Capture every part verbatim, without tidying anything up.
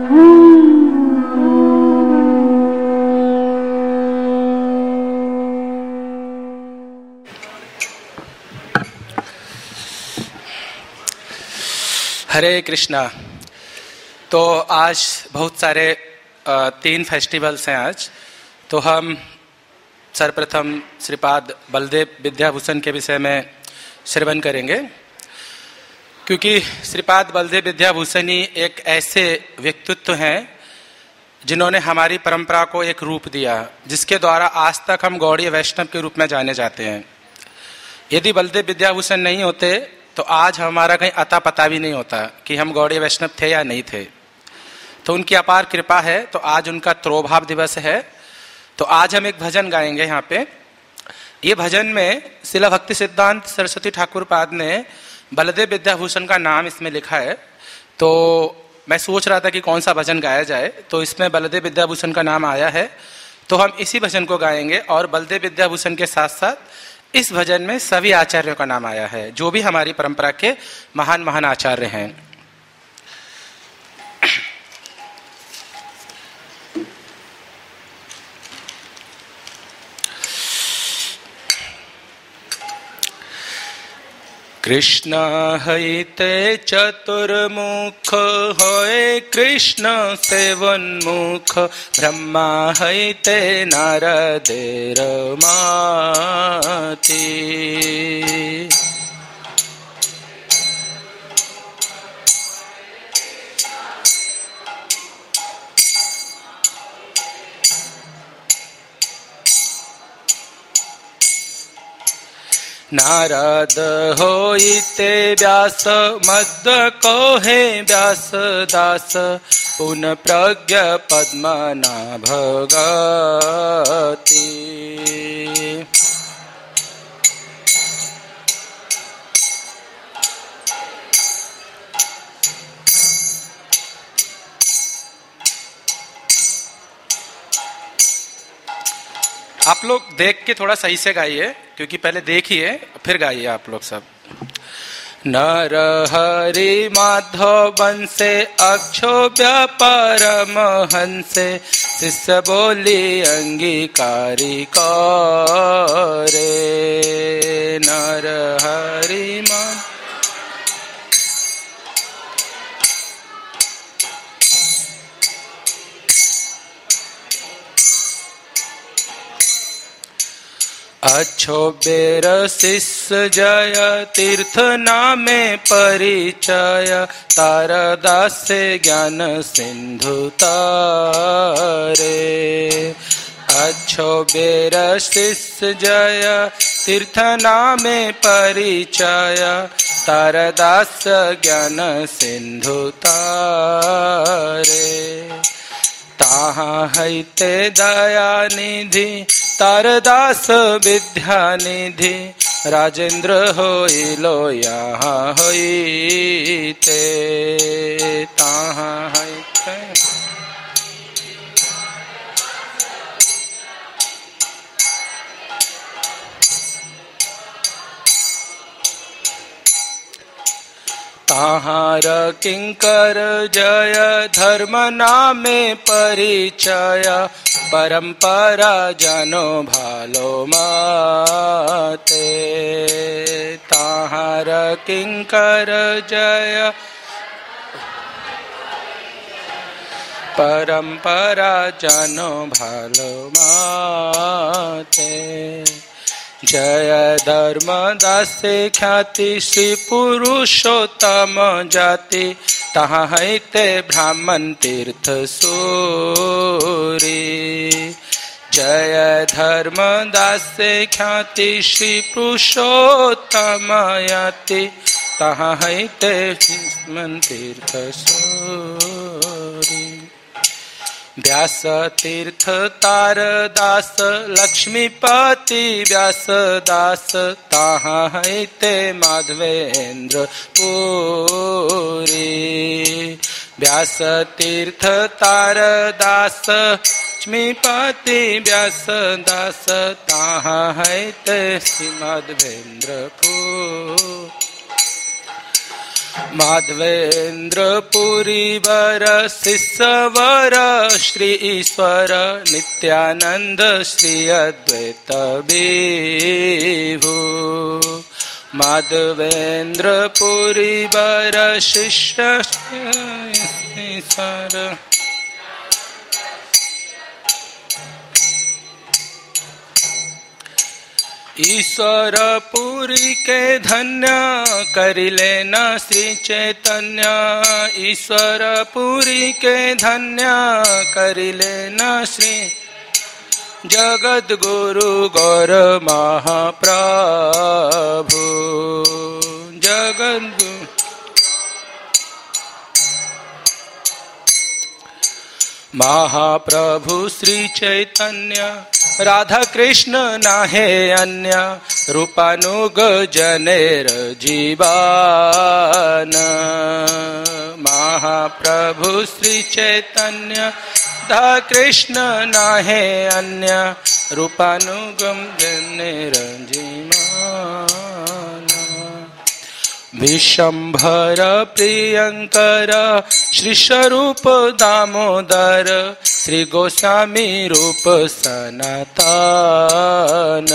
हरे कृष्णा। तो आज बहुत सारे तीन फेस्टिवल्स हैं आज। तो हम सर्वप्रथम श्रीपाद बलदेव विद्याभूषण के विषय में श्रवण करेंगे, क्योंकि श्रीपाद बलदेव विद्याभूषण ही एक ऐसे व्यक्तित्व हैं जिन्होंने हमारी परंपरा को एक रूप दिया, जिसके द्वारा आज तक हम गौड़ीय वैष्णव के रूप में जाने जाते हैं। यदि बलदेव विद्याभूषण नहीं होते तो आज हमारा कहीं अता पता भी नहीं होता कि हम गौड़ीय वैष्णव थे या नहीं थे। तो उनकी अपार कृपा है। तो आज उनका त्रोभाव दिवस है। तो आज हम एक भजन गाएंगे यहाँ पे। ये भजन में शिला भक्ति सिद्धांत सरस्वती ठाकुर पाद ने बलदेव विद्याभूषण का नाम इसमें लिखा है। तो मैं सोच रहा था कि कौन सा भजन गाया जाए, तो इसमें बलदेव विद्याभूषण का नाम आया है। तो हम इसी भजन को गाएंगे। और बलदेव विद्याभूषण के साथ साथ इस भजन में सभी आचार्यों का नाम आया है, जो भी हमारी परंपरा के महान महान आचार्य हैं। कृष्ण हईते चतुर्मुख होए कृष्ण सेवन्मुख, ब्रह्मा हईते नारदेर माती। नारद होइते व्यास मद कोहे व्यास दास, पुन प्रज्ञ पद्मनाभ गति। आप लोग देख के थोड़ा सही से गाइए, क्योंकि पहले देखिए फिर गाइए आप लोग सब। नर हरि माधव बंसे अक्षोभ्य परमहंसे, शिष्य बोली अंगीकारी करे। नर हरि माधव अच्छोबेर शिष्य जय तीर्थ नामे परिचय, तारदास ज्ञान सिंधु तारे। अच्छोबेर शिष्य जय तीर्थ नामे परिचय, तारदास ज्ञान सिंधु तारे। ताहाँ हईते दया निधि तारदास विद्या निधि, राजेंद्र होइलो यहाँ होइते। ताहाँ हईते ताहार किंकर जय धर्म नामे परिचय, परंपरा जानो भालो माते। ताहार किंकर जय परंपरा जानो भालो माते। जय धर्मदासे ख्याति श्री पुरुषोत्तम जाति, तहाँ हईते ब्राह्मण तीर्थ सूरी। जय धर्मदासे ख्याति श्री पुरुषोत्तम याति, तहाँ हईते ब्राह्मण तीर्थ सूरी। व्यास तीर्थ तारदास लक्ष्मीपति व्यास दास, ताहाँ हईते माधवेंद्र पुरी। व्यास तीर्थ तारदास लक्ष्मीपति व्यास दास, ताहाँ हईते श्री माधवेंद्र पुरी। माधवेन्द्र पुरीवर शिष्यवर श्री ईश्वर नित्यानंद श्री अद्वैत विभु। माधवेन्द्र पुरीवर शिष्य ईश्वर ईश्वर पुरी के धन्य करिले न श्री चैतन्य। ईश्वर पुरी के धन्य करिले न श्री जगद गुरु गौर महाप्रभु। जगद गुरु महाप्रभु श्री चैतन्य राधा कृष्ण नाहे अन्य। रूपानुग जनेर जीवन महाप्रभु श्री चैतन्य राधा कृष्ण नाहे अन्य। रूपानुगम जनेर जीवन विशंभर प्रियंकर श्री स्वरूप दामोदर श्री गोस्वामी रूप सनातन।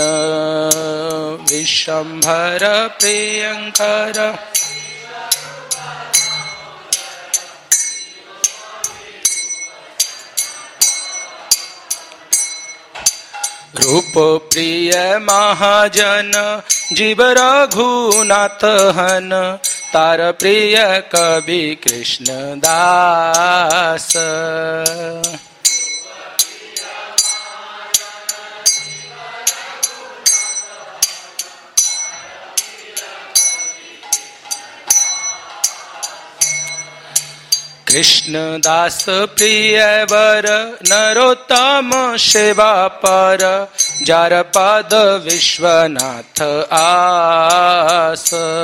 विशंभर प्रियंकर रूप प्रिय महाजन जीव रघुनाथ हन। तार प्रिय कवि कृष्ण दास। कृष्ण दास प्रिय वर नरोत्तम सेवा पर। जार पाद विश्वनाथ आस।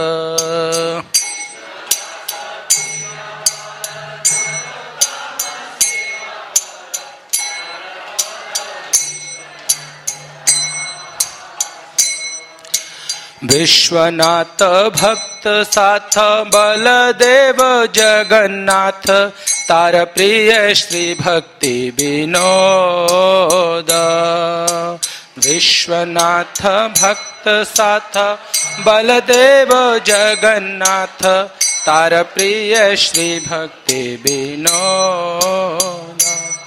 विश्वनाथ भक्त साथ बलदेव जगन्नाथ। तार प्रिय श्री भक्ति विनोद। विश्वनाथ भक्त साथ बलदेव जगन्नाथ। तार प्रिय श्री भक्ति विनोद।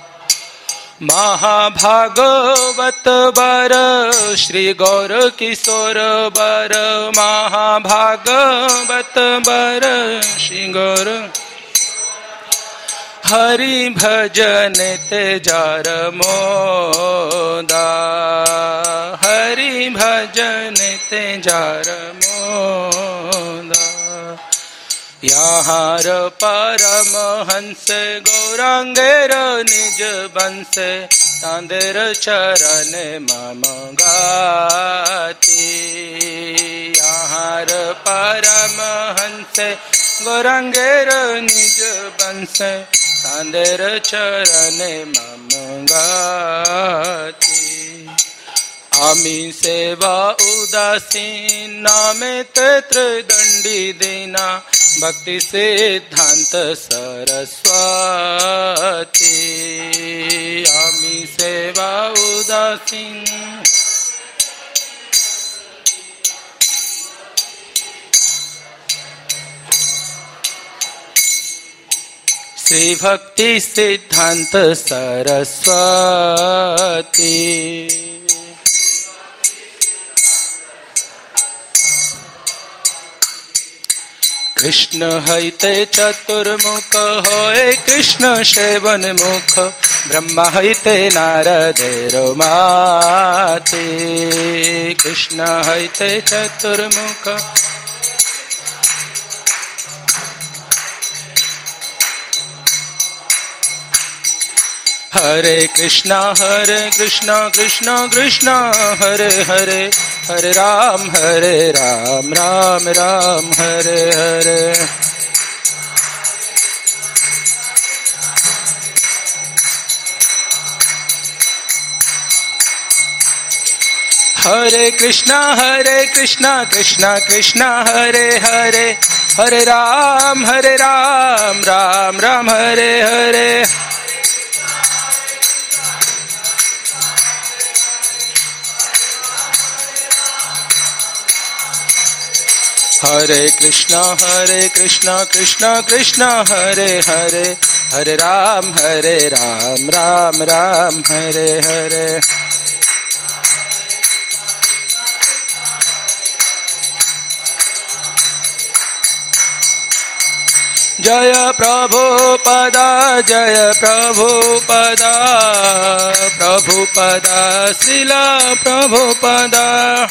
महाभागवत वर श्री गौर किशोर वर। महाभागवत वर श्री गौर हरि भजन ते जार मोदा। हरि भजन ते जार मोदा। यहाँ परमहंस गौरांगेर निज बंश। तांदेर चरण मम गाति। यहाँ परमहंस गौरांगेर निज बंश। तांदेर चरण मम गाति। आमी सेवा उदासीन नामे त्रिदंडी दीना। भक्ति सिद्धांत सरस्वती। आमी सेवा उदासीन श्री भक्ति सिद्धांत सरस्वती। कृष्ण हईते चतुर्मुख होए कृष्ण सेवन मुख। ब्रह्मा हईते नारदेर माते। कृष्ण हईते चतुर्मुख हरे कृष्णा हरे कृष्णा कृष्णा कृष्णा हरे हरे। हरे राम हरे राम राम राम हरे हरे। हरे कृष्णा हरे कृष्णा कृष्णा कृष्णा हरे हरे। हरे राम हरे राम राम राम हरे हरे। हरे कृष्णा हरे कृष्णा कृष्णा कृष्णा हरे हरे, हरे राम हरे राम राम राम हरे हरे। जय प्रभुपदा जय प्रभुपदा, प्रभुपदा श्रील प्रभुपदा।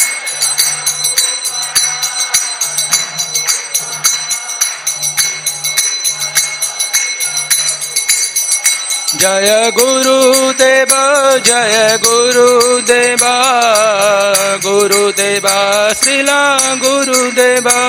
जय गुरुदेव जय गुरुदेवा, गुरुदेवा श्रील गुरुदेवा।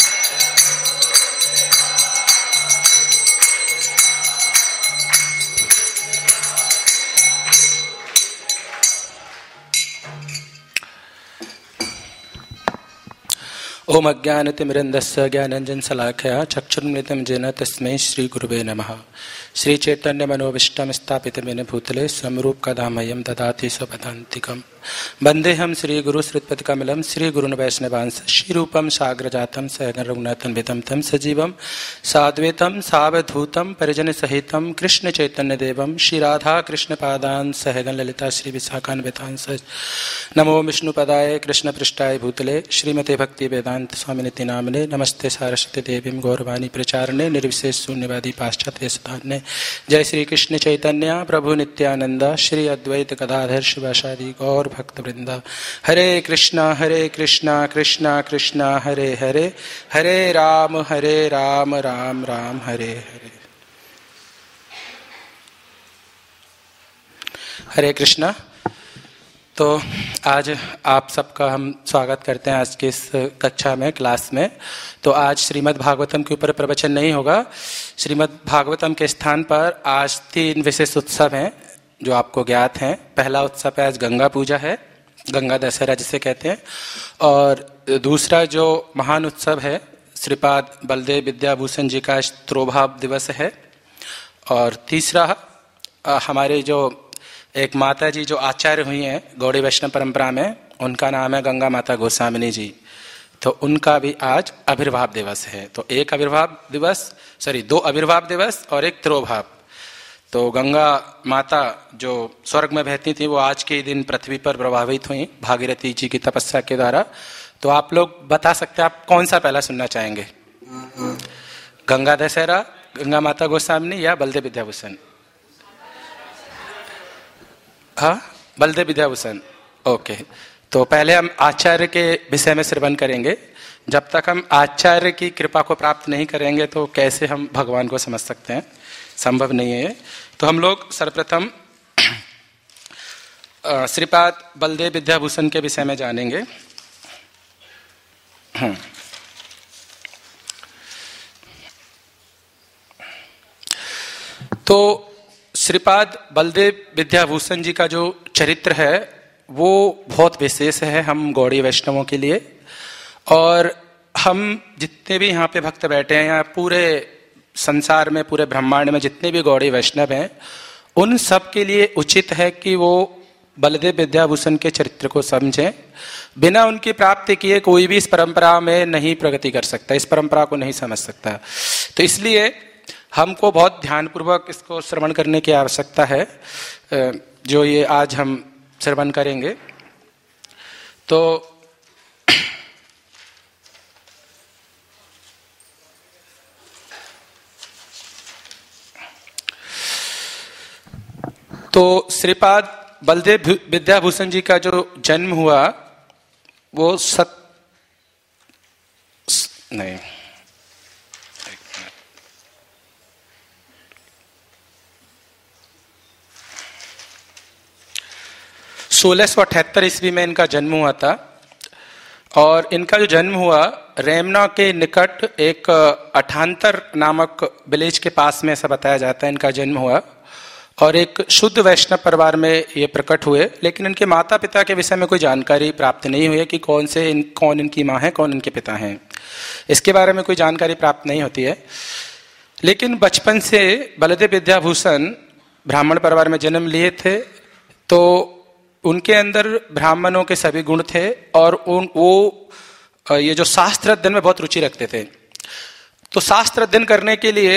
ओम अज्ञानतिमिरन्दस्य ज्ञानाञ्जनशलाकया चक्षुरुन्मिलितं येन तस्मै श्रीगुरुवे नमः। श्री चैतन्य मनोभीष्टं स्थापितं भूतले स्वरूप कदामयं ददाति स्वपदान्तिकम्। वन्देऽहं श्रीगुरु श्रीपतिकमलं श्रीगुरुन् वैष्णवांस श्रीरूपं साग्रजातं सहगण रघुनाथान्वितं तं सजीवं साद्वैतं सावधूतं परिजनसहितं कृष्ण चैतन्यदेवं श्री राधा कृष्ण पादान् सहगण ललिता श्री विशाखान्वितांस। नमो विष्णुपदाय कृष्ण पृष्ठाय भूतले श्रीमते भक्ति वेदांत स्वामिनिति नामने। नमस्ते सारस्वती देवीं गौरवाणी प्रचारणे निर्विशेष शून्यवादी पाश्चात्य सदान्य। जय श्री कृष्ण चैतन्य प्रभु नित्यानंद श्री अद्वैत गदाधर शिवासादि गौर भक्त वृंदा। हरे कृष्णा हरे कृष्णा कृष्णा कृष्णा हरे हरे, हरे राम हरे राम राम राम हरे हरे। हरे कृष्णा। तो आज आप सबका हम स्वागत करते हैं आज की इस कक्षा में, क्लास में। तो आज श्रीमद् भागवतम के ऊपर प्रवचन नहीं होगा। श्रीमद् भागवतम के स्थान पर आज तीन विशेष उत्सव हैं जो आपको ज्ञात हैं। पहला उत्सव है आज गंगा पूजा है, गंगा दशहरा जिसे कहते हैं। और दूसरा जो महान उत्सव है श्रीपाद बलदेव विद्याभूषण जी का तिरोभाव दिवस है। और तीसरा हमारे जो एक माता जी जो आचार्य हुई हैं गौड़ी वैष्णव परंपरा में, उनका नाम है गंगा माता गोस्वामिनी जी। तो उनका भी आज आविर्भाव दिवस है। तो एक आविर्भाव दिवस सॉरी दो आविर्भाव दिवस और एक तिरोभाव। तो गंगा माता जो स्वर्ग में बहती थी वो आज के दिन पृथ्वी पर प्रभावित हुई भागीरथी जी की तपस्या के द्वारा। तो आप लोग बता सकते हैं आप कौन सा पहला सुनना चाहेंगे, गंगा दशहरा, गंगा माता गोस्वामिनी या बलदेव विद्याभूषण? हाँ, बलदेव विद्याभूषण। ओके, तो पहले हम आचार्य के विषय में श्रवण करेंगे। जब तक हम आचार्य की कृपा को प्राप्त नहीं करेंगे तो कैसे हम भगवान को समझ सकते हैं, संभव नहीं है। तो हम लोग सर्वप्रथम श्रीपाद बलदेव विद्याभूषण के विषय में जानेंगे। तो श्रीपाद बलदेव विद्याभूषण जी का जो चरित्र है वो बहुत विशेष है हम गौड़ी वैष्णवों के लिए। और हम जितने भी यहाँ पे भक्त बैठे हैं, यहाँ पूरे संसार में, पूरे ब्रह्मांड में जितने भी गौड़ी वैष्णव हैं, उन सब के लिए उचित है कि वो बलदेव विद्याभूषण के चरित्र को समझें। बिना उनकी प्राप्ति किए कोई भी इस परंपरा में नहीं प्रगति कर सकता, इस परंपरा को नहीं समझ सकता। तो इसलिए हमको बहुत ध्यानपूर्वक इसको श्रवण करने की आवश्यकता है, जो ये आज हम श्रवण करेंगे। तो तो श्रीपाद बलदेव विद्याभूषण जी का जो जन्म हुआ वो सत नहीं सोलह सौ अठहत्तर ईस्वी में इनका जन्म हुआ था। और इनका जो जन्म हुआ रेमना के निकट एक अठांतर नामक विलेज के पास में ऐसा बताया जाता है इनका जन्म हुआ। और एक शुद्ध वैष्णव परिवार में ये प्रकट हुए, लेकिन इनके माता पिता के विषय में कोई जानकारी प्राप्त नहीं हुई कि कौन से इन, कौन इनकी माँ है, कौन इनके पिता हैं। इसके बारे में कोई जानकारी प्राप्त नहीं होती है। लेकिन बचपन से बलदेव विद्याभूषण ब्राह्मण परिवार में जन्म लिए थे, तो उनके अंदर ब्राह्मणों के सभी गुण थे और उन वो ये जो शास्त्र अध्ययन में बहुत रुचि रखते थे। तो शास्त्र अध्ययन करने के लिए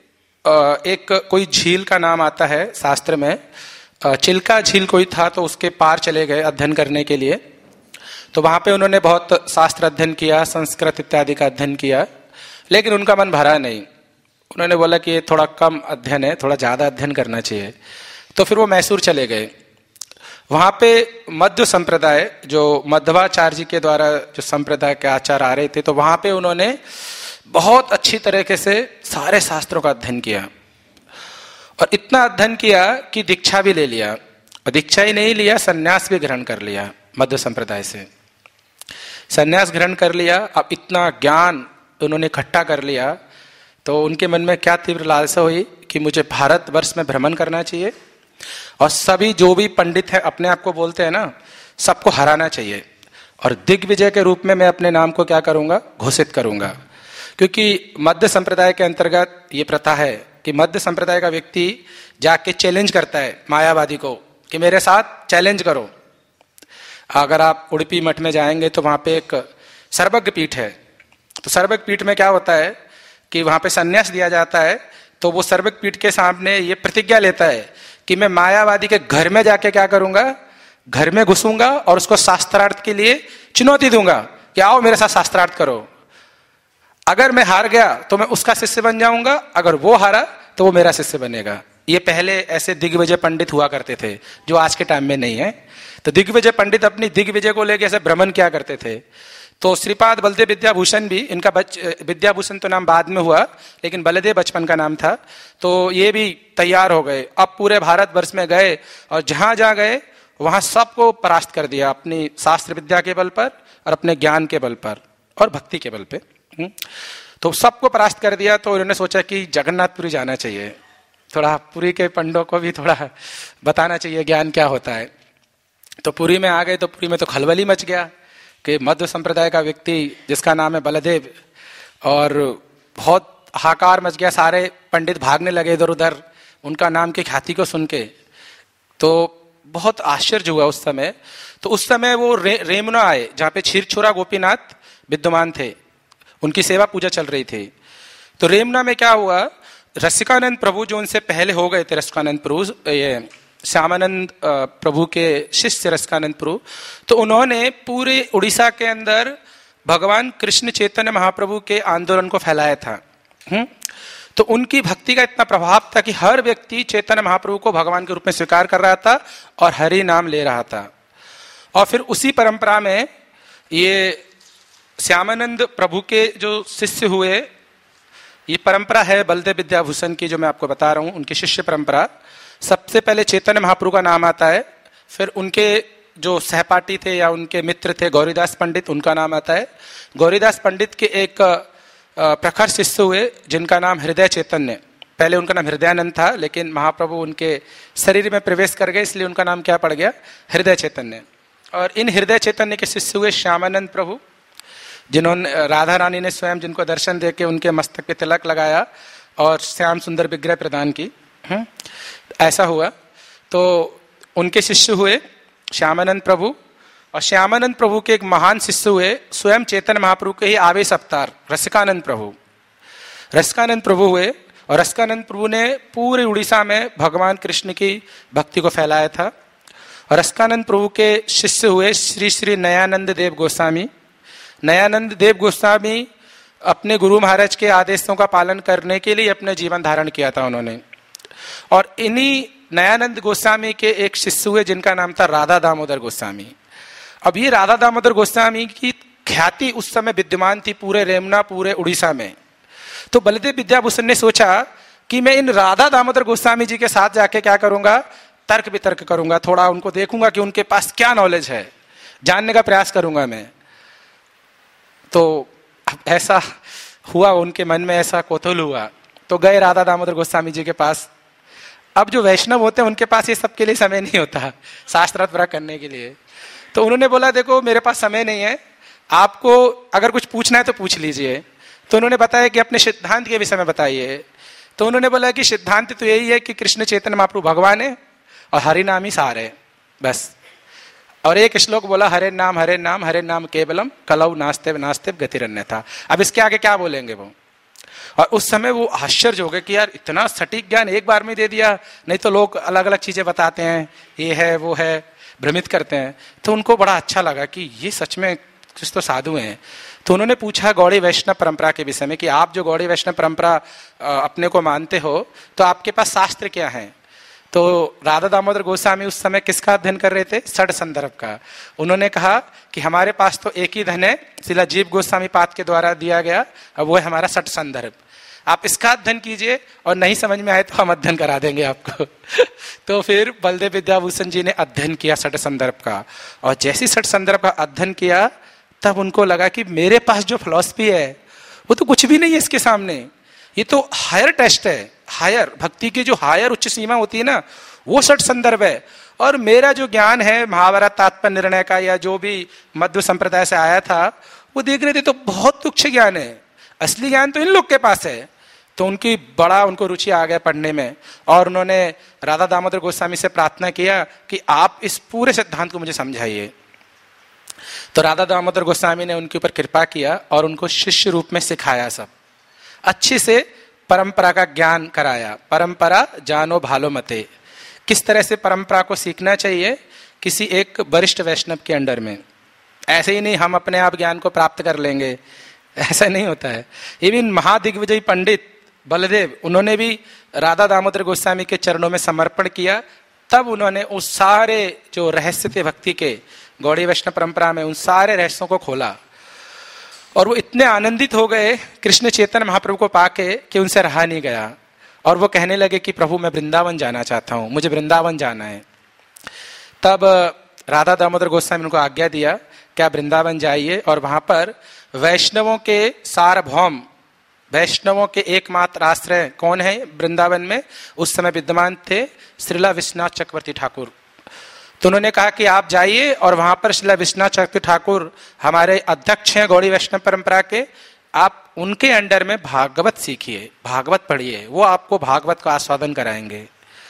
एक कोई झील का नाम आता है शास्त्र में, चिल्का झील कोई था, तो उसके पार चले गए अध्ययन करने के लिए। तो वहां पे उन्होंने बहुत शास्त्र अध्ययन किया, संस्कृत इत्यादि का अध्ययन किया, लेकिन उनका मन भरा नहीं। उन्होंने बोला कि ये थोड़ा कम अध्ययन है, थोड़ा ज्यादा अध्ययन करना चाहिए। तो फिर वो मैसूर चले गए। वहां पे मध्य संप्रदाय, जो मध्वाचार्य जी के द्वारा जो संप्रदाय के आचार्य आ रहे थे, तो वहां पे उन्होंने बहुत अच्छी तरीके से सारे शास्त्रों का अध्ययन किया और इतना अध्ययन किया कि दीक्षा भी ले लिया। और दीक्षा ही नहीं लिया, सन्यास भी ग्रहण कर लिया। मध्य संप्रदाय से सन्यास ग्रहण कर लिया। अब इतना ज्ञान उन्होंने इकट्ठा कर लिया, तो उनके मन में क्या तीव्र लालसा हुई कि मुझे भारतवर्ष में भ्रमण करना चाहिए और सभी जो भी पंडित हैं, अपने आप को बोलते हैं ना, सबको हराना चाहिए और दिग्विजय के रूप में मैं अपने नाम को क्या करूंगा, घोषित करूंगा। क्योंकि मध्य संप्रदाय के अंतर्गत ये प्रथा है कि मध्य संप्रदाय का व्यक्ति जाके चैलेंज करता है मायावादी को कि मेरे साथ चैलेंज करो। अगर आप उड़पी मठ में जाएंगे तो वहां पे एक सर्वज्ञ पीठ है। तो सर्वज्ञ पीठ में क्या होता है कि वहां पे सन्यास दिया जाता है। तो वो सर्वज्ञ पीठ के सामने ये प्रतिज्ञा लेता है कि मैं मायावादी के घर में जाके क्या करूंगा, घर में घुसूंगा और उसको शास्त्रार्थ के लिए चुनौती दूंगा कि आओ मेरे साथ शास्त्रार्थ करो। अगर मैं हार गया तो मैं उसका शिष्य बन जाऊंगा, अगर वो हारा तो वो मेरा शिष्य बनेगा। ये पहले ऐसे दिग्विजय पंडित हुआ करते थे, जो आज के टाइम में नहीं है। तो दिग्विजय पंडित अपनी दिग्विजय को लेकर ऐसे भ्रमण क्या करते थे। तो श्रीपाद बलदेव विद्याभूषण भी, इनका बच विद्याभूषण तो नाम बाद में हुआ, लेकिन बलदेव बचपन का नाम था। तो ये भी तैयार हो गए, अब पूरे भारतवर्ष में गए और जहां जहां गए वहां सबको परास्त कर दिया, अपनी शास्त्र विद्या के बल पर और अपने ज्ञान के बल पर और भक्ति के बल पे। तो सबको परास्त कर दिया। तो उन्होंने सोचा कि जगन्नाथपुरी जाना चाहिए, थोड़ा पुरी के पंडों को भी थोड़ा बताना चाहिए ज्ञान क्या होता है। तो पुरी में आ गए। तो पुरी में तो खलबली मच गया कि मध्य संप्रदाय का व्यक्ति जिसका नाम है बलदेव, और बहुत हाकार मच गया। सारे पंडित भागने लगे इधर उधर उनका नाम की ख्याति को सुन के। तो बहुत आश्चर्य हुआ उस समय। तो उस समय वो रे, रेमुना आए, जहाँ पे क्षीरचोरा गोपीनाथ विद्यमान थे, उनकी सेवा पूजा चल रही थी। तो रेमुना में क्या हुआ, रसिकानंद प्रभु जो उनसे पहले हो गए थे, रसिकानंद प्रभु, ये श्यामानंद प्रभु के शिष्य रसिकानंद प्रभु, तो उन्होंने पूरे उड़ीसा के अंदर भगवान कृष्ण चैतन्य महाप्रभु के आंदोलन को फैलाया था। हुँ? तो उनकी भक्ति का इतना प्रभाव था कि हर व्यक्ति चैतन्य महाप्रभु को भगवान के रूप में स्वीकार कर रहा था और हरि नाम ले रहा था। और फिर उसी परंपरा में ये श्यामानंद प्रभु के जो शिष्य हुए, ये परंपरा है बलदेव विद्याभूषण की जो मैं आपको बता रहा हूं, उनकी शिष्य परंपरा। सबसे पहले चैतन्य महाप्रभु का नाम आता है, फिर उनके जो सहपाठी थे या उनके मित्र थे गौरीदास पंडित, उनका नाम आता है। गौरीदास पंडित के एक प्रखर शिष्य हुए जिनका नाम हृदय चैतन्य, पहले उनका नाम हृदयानंद था, लेकिन महाप्रभु उनके शरीर में प्रवेश कर गए, इसलिए उनका नाम क्या पड़ गया, हृदय चैतन्य। और इन हृदय चैतन्य के शिष्य हुए श्यामानंद प्रभु, जिन्होंने राधा रानी ने स्वयं जिनको दर्शन देके उनके मस्तक पे तिलक लगाया और श्याम सुंदर विग्रह प्रदान की। हुँ? ऐसा हुआ। तो उनके शिष्य हुए श्यामानंद प्रभु, और श्यामानंद प्रभु के एक महान शिष्य हुए स्वयं चैतन्य महाप्रभु के ही आवेश अवतार रसिकानंद प्रभु। रसिकानंद प्रभु हुए, और रसिकानंद प्रभु ने पूरे उड़ीसा में भगवान कृष्ण की भक्ति को फैलाया था। और रसिकानंद प्रभु के शिष्य हुए श्री श्री नयानंद देव गोस्वामी। नयानंद देव गोस्वामी अपने गुरु महाराज के आदेशों का पालन करने के लिए अपने जीवन धारण किया था उन्होंने। और इन्हीं नयानंद गोस्वामी के एक शिष्य हुए जिनका नाम था राधा दामोदर गोस्वामी। अब ये राधा दामोदर गोस्वामी की ख्याति उस समय विद्यमान थी पूरे रेमुना, पूरे उड़ीसा में। तो बलदेव विद्याभूषण ने सोचा कि मैं इन राधा दामोदर गोस्वामी जी के साथ जाके क्या करूंगा, तर्क वितर्क करूंगा, थोड़ा उनको देखूंगा कि उनके पास क्या नॉलेज है, जानने का प्रयास करूंगा मैं। तो ऐसा हुआ, उनके मन में ऐसा कौतूहल हुआ, तो गए राधा दामोदर गोस्वामी जी के पास। अब जो वैष्णव होते हैं उनके पास ये सब के लिए समय नहीं होता शास्त्रार्थ पूरा करने के लिए। तो उन्होंने बोला देखो मेरे पास समय नहीं है, आपको अगर कुछ पूछना है तो पूछ लीजिए। तो उन्होंने बताया कि अपने सिद्धांत के विषय में बताइए। तो उन्होंने बोला कि सिद्धांत तो यही है कि कृष्ण चैतन्य महाप्रभु भगवान है और हरि नाम ही सार है, बस। और एक श्लोक बोला, हरे नाम हरे नाम हरे नाम केवलम कलौ नास्ते नास्ते गतिरन्यथा। अब इसके आगे क्या बोलेंगे वो? और उस समय वो आश्चर्य हो गए कि यार इतना सटीक ज्ञान एक बार में दे दिया, नहीं तो लोग अलग अलग चीजें बताते हैं, ये है वो है, भ्रमित करते हैं। तो उनको बड़ा अच्छा लगा कि ये सच में कुछ तो साधु हैं। तो उन्होंने पूछा गौड़ी वैष्णव परंपरा के विषय में कि आप जो गौड़ी वैष्णव परंपरा अपने को मानते हो तो आपके पास शास्त्र क्या है? तो राधा दामोदर गोस्वामी उस समय किसका अध्ययन कर रहे थे? षड संदर्भ का। उन्होंने कहा कि हमारे पास तो एक ही धन है, श्रीला जीव गोस्वामी पाद के द्वारा दिया गया, अब वो है हमारा षड संदर्भ। आप इसका अध्ययन कीजिए और नहीं समझ में आए तो हम अध्ययन करा देंगे आपको। तो फिर बलदेव विद्याभूषण जी ने अध्ययन किया षड संदर्भ का, और जैसे षड संदर्भ का अध्ययन किया तब उनको लगा कि मेरे पास जो फिलॉसफी है वो तो कुछ भी नहीं है इसके सामने। ये तो हायर टेस्ट है, हायर भक्ति की जो हायर उच्च सीमा होती है ना, वो षड संदर्भ है। और मेरा जो ज्ञान है महाभारत तात्पर्य निर्णय का या जो भी मध्व संप्रदाय से आया था, वो देख रहे थे तो बहुत तुच्छ ज्ञान है, असली ज्ञान तो इन लोग के पास है। तो उनकी बड़ा उनको रुचि आ गया पढ़ने में, और उन्होंने राधा दामोदर गोस्वामी से प्रार्थना किया कि आप इस पूरे सिद्धांत को मुझे समझाइए। तो राधा दामोदर गोस्वामी ने उनके ऊपर कृपा किया और उनको शिष्य रूप में सिखाया, सब अच्छे से परंपरा का ज्ञान कराया। परंपरा जानो भालो मते, किस तरह से परंपरा को सीखना चाहिए किसी एक वरिष्ठ वैष्णव के अंडर में। ऐसे ही नहीं हम अपने आप ज्ञान को प्राप्त कर लेंगे, ऐसा नहीं होता है। इवन महादिग्विजयी पंडित बलदेव, उन्होंने भी राधा दामोदर गोस्वामी के चरणों में समर्पण किया। तब उन्होंने उस सारे जो रहस्य थे भक्ति के गौड़ी वैष्णव परंपरा में, उन सारे रहस्यों को खोला। और वो इतने आनंदित हो गए कृष्ण चैतन्य महाप्रभु को पाके कि उनसे रहा नहीं गया। और वो कहने लगे कि प्रभु मैं वृंदावन जाना चाहता हूँ, मुझे वृंदावन जाना है। तब राधा दामोदर गोस्वामी उनको आज्ञा दिया कि आप वृंदावन जाइए और वहां पर वैष्णवों के सार्वभौम, वैष्णवों के एकमात्र आश्रय कौन है वृंदावन में उस समय विद्यमान थे? श्रीला विश्वनाथ चक्रवर्ती ठाकुर। तो उन्होंने कहा कि आप जाइए और वहां पर श्रीला विश्वनाथ चक्रवर्ती ठाकुर हमारे अध्यक्ष हैं गौड़ी वैष्णव परंपरा के, आप उनके अंडर में भागवत सीखिए, भागवत पढ़िए, वो आपको भागवत का आस्वादन कराएंगे।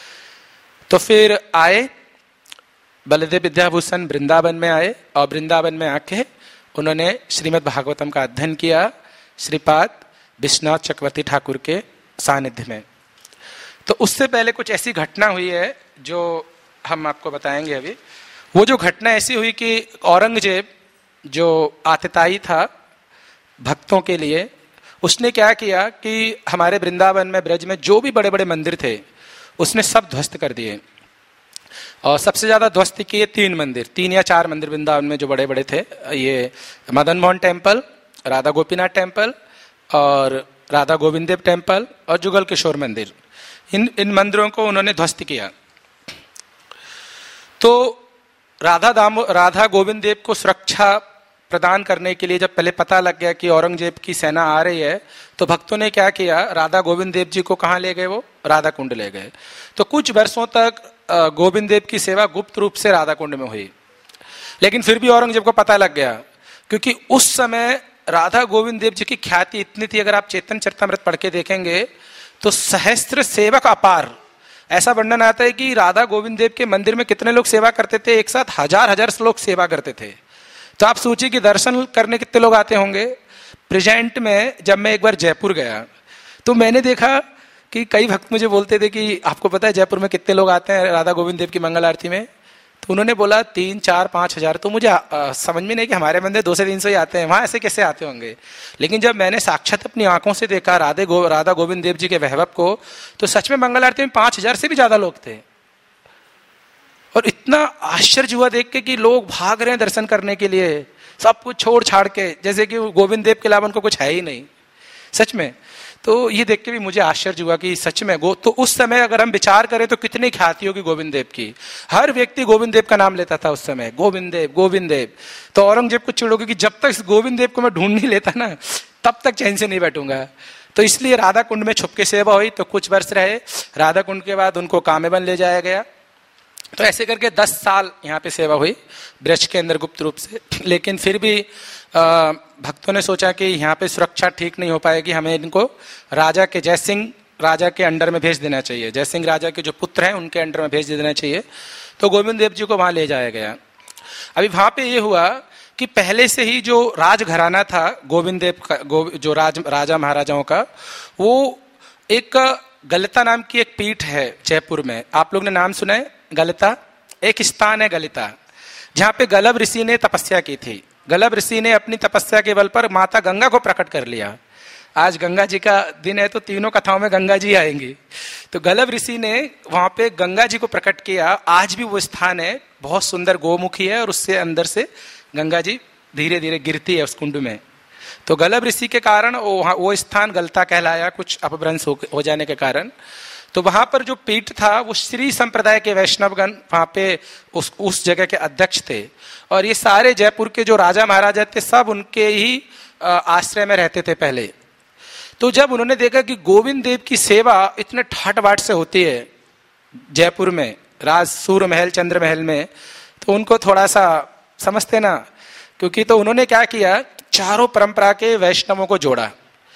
तो फिर आए बलदेव विद्याभूषण, वृंदावन में आए और वृंदावन में आके उन्होंने श्रीमद् भागवतम का अध्ययन किया श्रीपाद विश्वनाथ चक्रवर्ती ठाकुर के सानिध्य में। तो उससे पहले कुछ ऐसी घटना हुई है जो हम आपको बताएंगे अभी। वो जो घटना ऐसी हुई कि औरंगजेब जो आतिताई था भक्तों के लिए, उसने क्या किया कि हमारे वृंदावन में ब्रज में जो भी बड़े बड़े मंदिर थे उसने सब ध्वस्त कर दिए। और सबसे ज्यादा ध्वस्त किए तीन मंदिर, तीन या चार मंदिर वृंदावन में जो बड़े बड़े थे, ये मदन मोहन टेम्पल, राधा गोपीनाथ टेम्पल और राधा गोविंद देव टेम्पल और जुगल किशोर मंदिर। इन इन मंदिरों को उन्होंने ध्वस्त किया। तो राधा दामो राधा गोविंद देव को सुरक्षा प्रदान करने के लिए जब पहले पता लग गया कि औरंगजेब की सेना आ रही है, तो भक्तों ने क्या किया, राधा गोविंद देव जी को कहाँ ले गए? वो राधा कुंड ले गए। तो कुछ वर्षों तक गोविंद देव की सेवा गुप्त रूप से राधा कुंड में हुई। लेकिन फिर भी औरंगजेब को पता लग गया, क्योंकि उस समय राधा गोविंद देव जी की ख्याति इतनी थी। अगर आप चेतन चरितमृत पढ़ के देखेंगे तो सहस्त्र सेवक अपार, ऐसा वर्णन आता है कि राधा गोविंद देव के मंदिर में कितने लोग सेवा करते थे? एक साथ हजार हजार लोग सेवा करते थे। तो आप सोचिए कि दर्शन करने कितने लोग आते होंगे। प्रेजेंट में जब मैं एक बार जयपुर गया तो मैंने देखा कि कई भक्त मुझे बोलते थे कि आपको पता है जयपुर में कितने लोग आते हैं राधा गोविंद देव की मंगल आरती में? तो उन्होंने बोला तीन चार पांच हजार। तो मुझे आ, समझ में नहीं कि हमारे मंदिर दो से तीन सौ ही आते हैं, वहां ऐसे कैसे आते होंगे। लेकिन जब मैंने साक्षात अपनी आंखों से देखा राधे गो राधा गोविंद देव जी के वैभव को, तो सच में मंगल आरती में पांच हजार से भी ज्यादा लोग थे। और इतना आश्चर्य हुआ देख के कि लोग भाग रहे हैं दर्शन करने के लिए, सब कुछ छोड़ छाड़ के, जैसे कि गोविंद देव के अलावा उनको कुछ है ही नहीं सच में। तो ये देख के भी मुझे आश्चर्य हुआ कि सच में गो तो उस समय अगर हम विचार करें तो कितनी ख्याति होगी गोविंद देव की। हर व्यक्ति गोविंद देव का नाम लेता था उस समय, गोविंद देव गोविंद देव। तो औरंगजेब को चिड़ोगे कि जब तक इस गोविंद देव को मैं ढूंढ नहीं लेता ना, तब तक चैन से नहीं बैठूंगा। तो इसलिए राधा कुंड में छुप के सेवा हुई, तो कुछ वर्ष रहे। राधा कुंड के बाद उनको कामेवन ले जाया गया। तो ऐसे करके दस साल यहाँ पे सेवा हुई ब्रज के अंदर गुप्त रूप से। लेकिन फिर भी आ, भक्तों ने सोचा कि यहाँ पे सुरक्षा ठीक नहीं हो पाएगी, हमें इनको राजा के जय सिंह राजा के अंडर में भेज देना चाहिए, जय सिंह राजा के जो पुत्र हैं उनके अंडर में भेज देना चाहिए। तो गोविंद देव जी को वहां ले जाया गया। अभी वहां पे ये हुआ कि पहले से ही जो राजघराना था गोविंद देव का, गो, जो राज राजा महाराजाओं का, वो एक गलता नाम की एक पीठ है जयपुर में, आप लोग ने नाम सुना है गलता? एक स्थान है गलिता, जहाँ पे गलब ऋषि ने तपस्या की थी। गलब ऋषि ने अपनी तपस्या के बल पर माता गंगा को प्रकट कर लिया। आज गंगा जी का दिन है तो तीनों कथाओं में गंगा जी आएंगी। तो गलब ऋषि ने वहां पे गंगा जी को प्रकट किया। आज भी वो स्थान है, बहुत सुंदर गोमुखी है और उससे अंदर से गंगा जी धीरे धीरे गिरती है उस कुंड में। तो गलब ऋषि के कारण वो वो स्थान गलता कहलाया, कुछ अपभ्रंश हो, हो जाने के कारण। तो वहां पर जो पीठ था वो श्री संप्रदाय के वैष्णवगण वहां पे उस उस जगह के अध्यक्ष थे। और ये सारे जयपुर के जो राजा महाराजा थे सब उनके ही आश्रय में रहते थे पहले। तो जब उन्होंने देखा कि गोविंद देव की सेवा इतने ठाट बाट से होती है जयपुर में, राज सूर्य महल चंद्र महल में, तो उनको थोड़ा सा समझते ना, क्योंकि तो उन्होंने क्या किया, चारों परंपरा के वैष्णवों को जोड़ा,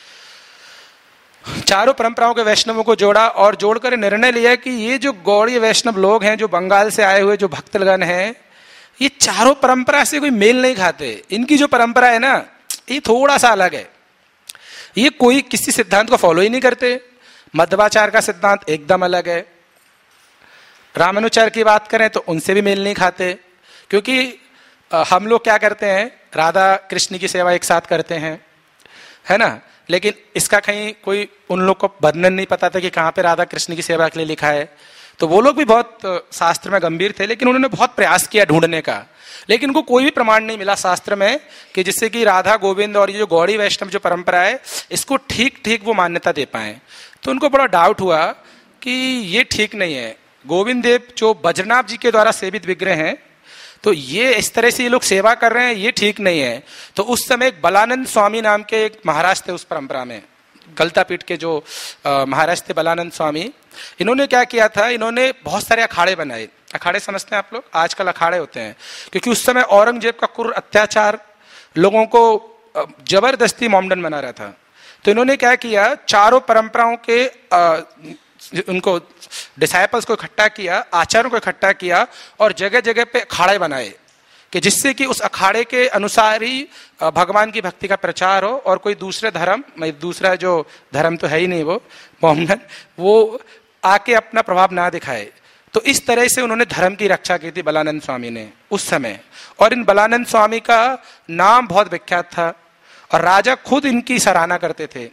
चारों परंपराओं के वैष्णवों को जोड़ा और जोड़कर निर्णय लिया कि ये जो गौड़ीय वैष्णव लोग हैं, जो बंगाल से आए हुए जो भक्तगण हैं, ये चारों परंपरा से कोई मेल नहीं खाते। इनकी जो परंपरा है ना, ये थोड़ा सा अलग है। ये कोई किसी सिद्धांत को फॉलो ही नहीं करते। मध्वाचार का सिद्धांत एकदम अलग है। रामानुचार की बात करें तो उनसे भी मेल नहीं खाते, क्योंकि हम लोग क्या करते हैं, राधा कृष्ण की सेवा एक साथ करते हैं, है ना। लेकिन इसका कहीं कोई उन लोग को वर्णन नहीं पता था कि कहाँ पे राधा कृष्ण की सेवा के लिए लिखा है। तो वो लोग भी बहुत शास्त्र में गंभीर थे, लेकिन उन्होंने बहुत प्रयास किया ढूंढने का, लेकिन उनको कोई भी प्रमाण नहीं मिला शास्त्र में कि जिससे कि राधा गोविंद और ये जो गौड़ी वैष्णव जो परंपरा है इसको ठीक ठीक वो मान्यता दे पाए। तो उनको बड़ा डाउट हुआ कि ये ठीक नहीं है। गोविंद देव जो बज्रनाभ जी के द्वारा सेवित विग्रह हैं, तो ये इस तरह से ये लोग सेवा कर रहे हैं, ये ठीक नहीं है। तो उस समय एक बलानंद स्वामी नाम के एक महाराज थे उस परंपरा में, गलता पीठ के जो महाराज थे बलानंद स्वामी, इन्होंने क्या किया था, इन्होंने बहुत सारे अखाड़े बनाए। अखाड़े समझते हैं आप लोग? आजकल अखाड़े होते हैं, क्योंकि उस समय औरंगजेब का क्रूर अत्याचार लोगों को जबरदस्ती मोमडन बना रहा था। तो इन्होंने क्या किया, चारों परंपराओं के आ, उनको डिसाइपल्स को इकट्ठा किया, आचार्यों को इकट्ठा किया और जगह जगह पे अखाड़े बनाए कि जिससे कि उस अखाड़े के अनुसार ही भगवान की भक्ति का प्रचार हो और कोई दूसरे धर्म, दूसरा जो धर्म तो है ही नहीं वो मोहम्मदन, वो आके अपना प्रभाव ना दिखाए। तो इस तरह से उन्होंने धर्म की रक्षा की थी बलानंद स्वामी ने उस समय। और इन बलानंद स्वामी का नाम बहुत विख्यात था और राजा खुद इनकी सराहना करते थे।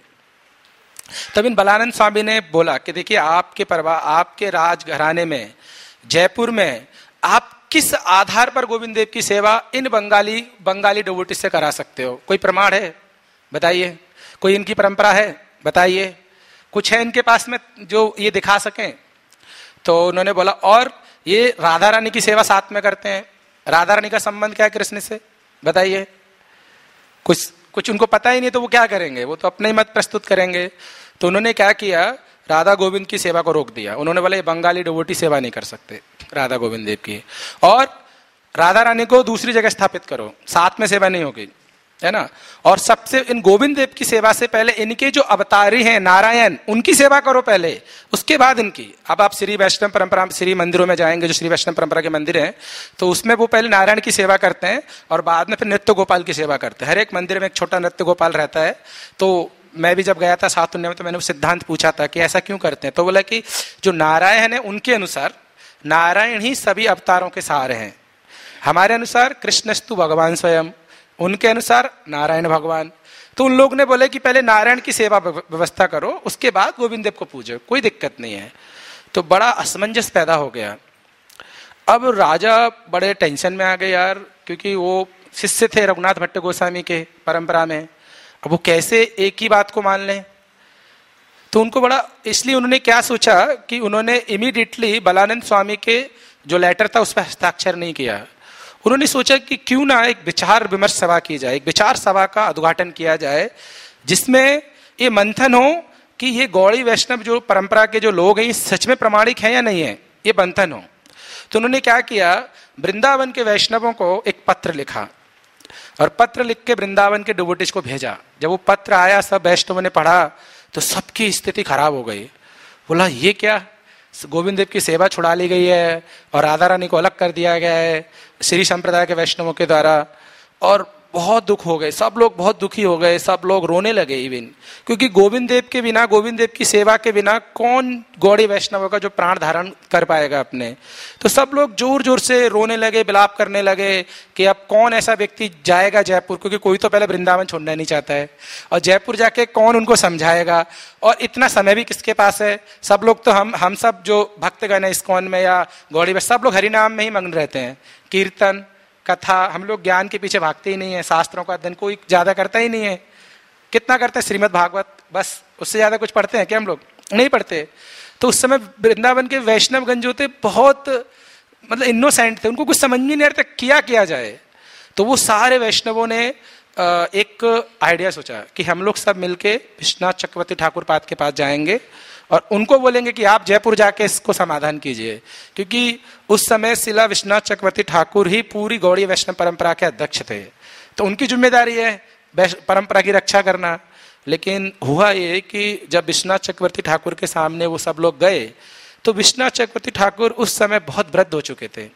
तब इन बलानंद स्वामी ने बोला कि देखिए, आपके परवा आपके राजघराने में जयपुर में आप किस आधार पर गोविंद देव की सेवा इन बंगाली बंगाली डिवोटी से करा सकते हो? कोई प्रमाण है बताइए, कोई इनकी परंपरा है बताइए, कुछ है इनके पास में जो ये दिखा सकें? तो उन्होंने बोला, और ये राधा रानी की सेवा साथ में करते हैं, राधा रानी का संबंध क्या है कृष्ण से बताइए? कुछ कुछ उनको पता ही नहीं, तो वो क्या करेंगे, वो तो अपने ही मत प्रस्तुत करेंगे। तो उन्होंने क्या किया, राधा गोविंद की सेवा को रोक दिया। उन्होंने बोला ये बंगाली डिवोटी सेवा नहीं कर सकते राधा गोविंद देव की, और राधा रानी को दूसरी जगह स्थापित करो, साथ में सेवा नहीं होगी, है ना। और सबसे इन गोविंद देव की सेवा से पहले इनके जो अवतारी हैं नारायण, उनकी सेवा करो पहले, उसके बाद इनकी। अब आप श्री वैष्णव परंपरा श्री मंदिरों में जाएंगे, जो श्री वैष्णव परंपरा के मंदिर हैं, तो उसमें वो पहले नारायण की सेवा करते हैं और बाद में फिर नृत्य गोपाल की सेवा करते हैं। हर एक मंदिर में एक छोटा नृत्य गोपाल रहता है। तो मैं भी जब गया था सात में, तो मैंने वो सिद्धांत पूछा था कि ऐसा क्यों करते हैं, तो बोला कि जो नारायण है उनके अनुसार नारायण ही सभी अवतारों के सहारे हैं। हमारे अनुसार कृष्णस्तु भगवान स्वयं, उनके अनुसार नारायण भगवान। तो उन लोग ने बोले कि पहले नारायण की सेवा व्यवस्था करो, उसके बाद गोविंद देव को पूजो, कोई दिक्कत नहीं है। तो बड़ा असमंजस पैदा हो गया। अब राजा बड़े टेंशन में आ गए यार, क्योंकि वो शिष्य थे रघुनाथ भट्ट गोस्वामी के परंपरा में, अब वो कैसे एक ही बात को मान लें। तो उनको बड़ा, इसलिए उन्होंने क्या सोचा कि उन्होंने इमीडिएटली बलानंद स्वामी के जो लेटर था उस पर हस्ताक्षर नहीं किया। उन्होंने सोचा कि क्यों ना एक विचार विमर्श सभा की जाए, एक विचार सभा का उद्घाटन किया जाए, जिसमें ये मंथन हो कि ये गौड़ी वैष्णव जो परंपरा के जो लोग हैं ये सच में प्रामाणिक हैं या नहीं है, ये मंथन हो। तो उन्होंने क्या किया, वृंदावन के वैष्णवों को एक पत्र लिखा और पत्र लिख के वृंदावन के डिवोटीज को भेजा। जब वो पत्र आया, सब वैष्णवों ने पढ़ा तो सबकी स्थिति खराब हो गई। बोला ये क्या, गोविंद देव की सेवा छुड़ा ली गई है और राधा रानी को अलग कर दिया गया है श्री संप्रदाय के वैष्णवों के द्वारा, और बहुत दुख हो गए, सब लोग बहुत दुखी हो गए, सब लोग रोने लगे इवन, क्योंकि गोविंद देव के बिना, गोविंद देव की सेवा के बिना कौन गौड़ी वैष्णवों का जो प्राण धारण कर पाएगा अपने। तो सब लोग जोर जोर से रोने लगे, विलाप करने लगे कि अब कौन ऐसा व्यक्ति जाएगा जयपुर, क्योंकि कोई तो पहले वृंदावन छोड़ना नहीं चाहता है, और जयपुर जाके कौन उनको समझाएगा, और इतना समय भी किसके पास है। सब लोग तो हम हम सब जो भक्तगण है इस्कॉन में या गौड़ी में, सब लोग हरिनाम में ही मग्न रहते हैं, कीर्तन कथा, हम लोग ज्ञान के पीछे भागते ही नहीं है, शास्त्रों का अध्ययन कोई ज्यादा करता ही नहीं है। कितना करते हैं, श्रीमद् भागवत, बस, उससे ज्यादा कुछ पढ़ते हैं क्या हम लोग? नहीं पढ़ते। तो उस समय वृंदावन के वैष्णवगण जो थे बहुत मतलब इनोसेंट थे, उनको कुछ समझ में नहीं आता क्या किया जाए। तो वो सारे वैष्णवों ने एक आइडिया सोचा कि हम लोग सब मिलके विश्वनाथ चक्रवर्ती ठाकुर पाद के पास जाएंगे और उनको बोलेंगे कि आप जयपुर जाके इसको समाधान कीजिए, क्योंकि उस समय शिला विश्वनाथ चक्रवर्ती ठाकुर ही पूरी गौड़ी वैष्णव परंपरा के अध्यक्ष थे, तो उनकी जिम्मेदारी है परंपरा की रक्षा करना। लेकिन हुआ ये कि जब विश्वनाथ चक्रवर्ती ठाकुर के सामने वो सब लोग गए तो विश्वनाथ चक्रवर्ती ठाकुर उस समय बहुत वृद्ध हो चुके थे।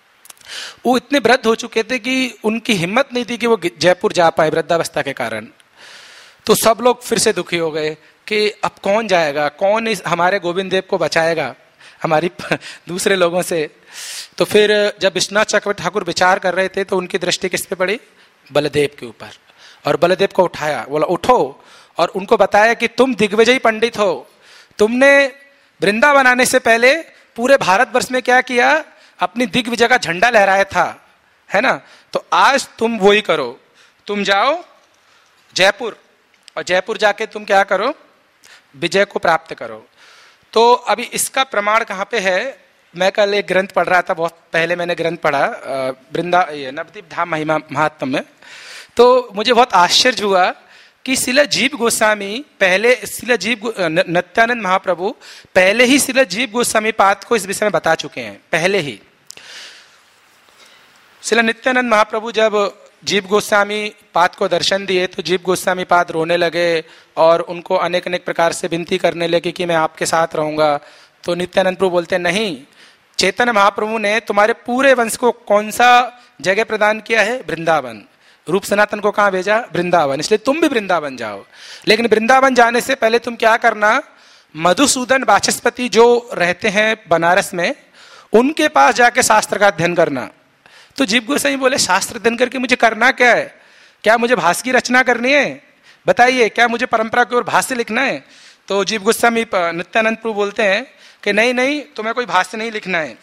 वो इतने वृद्ध हो चुके थे कि उनकी हिम्मत नहीं थी कि वो जयपुर जा पाए वृद्धावस्था के कारण। तो सब लोग फिर से दुखी हो गए कि अब कौन जाएगा, कौन इस हमारे गोविंद देव को बचाएगा हमारी दूसरे लोगों से। तो फिर जब विश्वनाथ चक्रवर्ती ठाकुर विचार कर रहे थे तो उनकी दृष्टि किस पे पड़ी, बलदेव के ऊपर, और बलदेव को उठाया, बोला उठो, और उनको बताया कि तुम दिग्विजयी पंडित हो, तुमने वृंदावन आने से पहले पूरे भारतवर्ष में क्या किया, अपनी दिग्विजय का झंडा लहराया था, है ना। तो आज तुम वही करो, तुम जाओ जयपुर और जयपुर जाके तुम क्या करो, विजय को प्राप्त करो। तो अभी इसका प्रमाण कहाँ पे है, मैं कल एक ग्रंथ पढ़ रहा था, बहुत पहले मैंने ग्रंथ पढ़ा वृंदा नवद्वीप धाम महिमा महात्म में, तो मुझे बहुत आश्चर्य हुआ कि शिला जीव गोस्वामी पहले, शिला जीव नित्यानंद महाप्रभु पहले ही शिला जीव गोस्वामी पाद को इस विषय में बता चुके हैं, पहले ही। शिला नित्यानंद महाप्रभु जब जीव गोस्वामी पाद को दर्शन दिए तो जीव गोस्वामी पाद रोने लगे और उनको अनेक अनेक प्रकार से विनती करने लगे कि मैं आपके साथ रहूंगा। तो नित्यानंद प्रभु बोलते नहीं, चैतन्य महाप्रभु ने तुम्हारे पूरे वंश को कौन सा जगह प्रदान किया है, वृंदावन। रूप सनातन को कहां भेजा, वृंदावन, इसलिए तुम भी वृंदावन जाओ। लेकिन वृंदावन जाने से पहले तुम क्या करना, मधुसूदन वाचस्पति जो रहते हैं बनारस में, उनके पास जाके शास्त्र का अध्ययन करना। तो जीव गोस्वामी बोले शास्त्र अध्ययन करके मुझे करना क्या है, क्या मुझे भाष्य की रचना करनी है, बताइए, क्या मुझे परंपरा की ओर भाष्य लिखना है। तो जीव गोस्वामी नित्यानंद प्रभु बोलते हैं कि नहीं नहीं, तुम्हें कोई भाष्य नहीं लिखना है,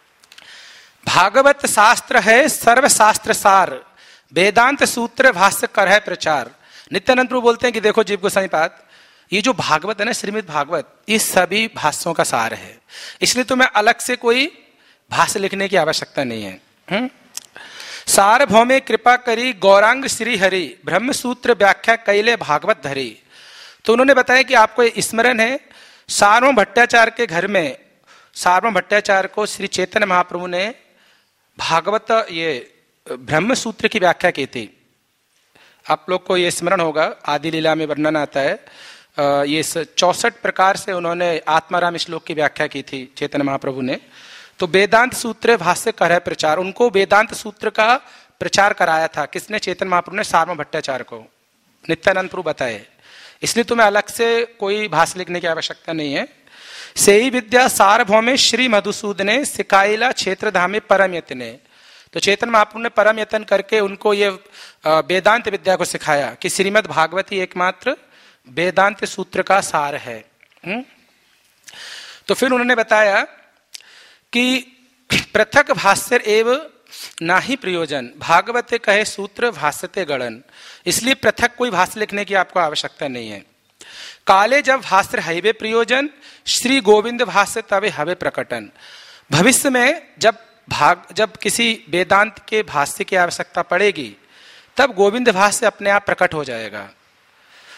भागवत शास्त्र है सर्वशास्त्र सार, वेदांत सूत्र भाष्य कर है प्रचार। नित्यानंद प्रभु बोलते हैं कि देखो जीव गोस्वामी पाद, ये जो भागवत है ना, श्रीमद् भागवत, ये सभी भाष्यों का सार है, इसलिए तुम्हें अलग से कोई भाष्य लिखने की आवश्यकता नहीं है। हुँ? सार्वभौमे कृपा करी गौरांग श्री हरि, ब्रह्म सूत्र व्याख्या कैले भागवत धरी। तो उन्होंने बताया कि आपको स्मरण है, सार्वभौम भट्टाचार्य के घर में, सार्वभौम भट्टाचार्य को श्री चैतन्य महाप्रभु ने भागवत ये ब्रह्म सूत्र की व्याख्या की थी। आप लोग को ये स्मरण होगा, आदि लीला में वर्णन आता है, ये चौसठ प्रकार से उन्होंने आत्माराम श्लोक की व्याख्या की थी चैतन्य महाप्रभु ने। तो वेदांत सूत्र भाष्य कर है प्रचार, उनको वेदांत सूत्र का प्रचार कराया था किसने, चैतन्य महाप्रभु ने सार्वभौम भट्टाचार्य को। नित्यानंद प्रभु बताए, इसलिए तुम्हें अलग से कोई भाष्य लिखने की आवश्यकता नहीं है। सेई विद्या सार्वभौमे श्री मधुसूदने सिकाइला क्षेत्र धामे परम यत्ने। तो चैतन्य महाप्रभु ने परम यत्न करके उनको ये वेदांत विद्या को सिखाया कि श्रीमद् भागवती एकमात्र वेदांत सूत्र का सार है। हुँ? तो फिर उन्होंने बताया कि पृथक भाष्य एव ना ही प्रयोजन, भागवते कहे सूत्र भाष्यते गणन, इसलिए पृथक कोई भाष्य लिखने की आपको आवश्यकता नहीं है। काले जब भाष्य हवे प्रयोजन, श्री गोविंद भाष्य तवे हवे प्रकटन। भविष्य में जब भाग जब किसी वेदांत के भाष्य की आवश्यकता पड़ेगी तब गोविंद भाष्य अपने आप प्रकट हो जाएगा।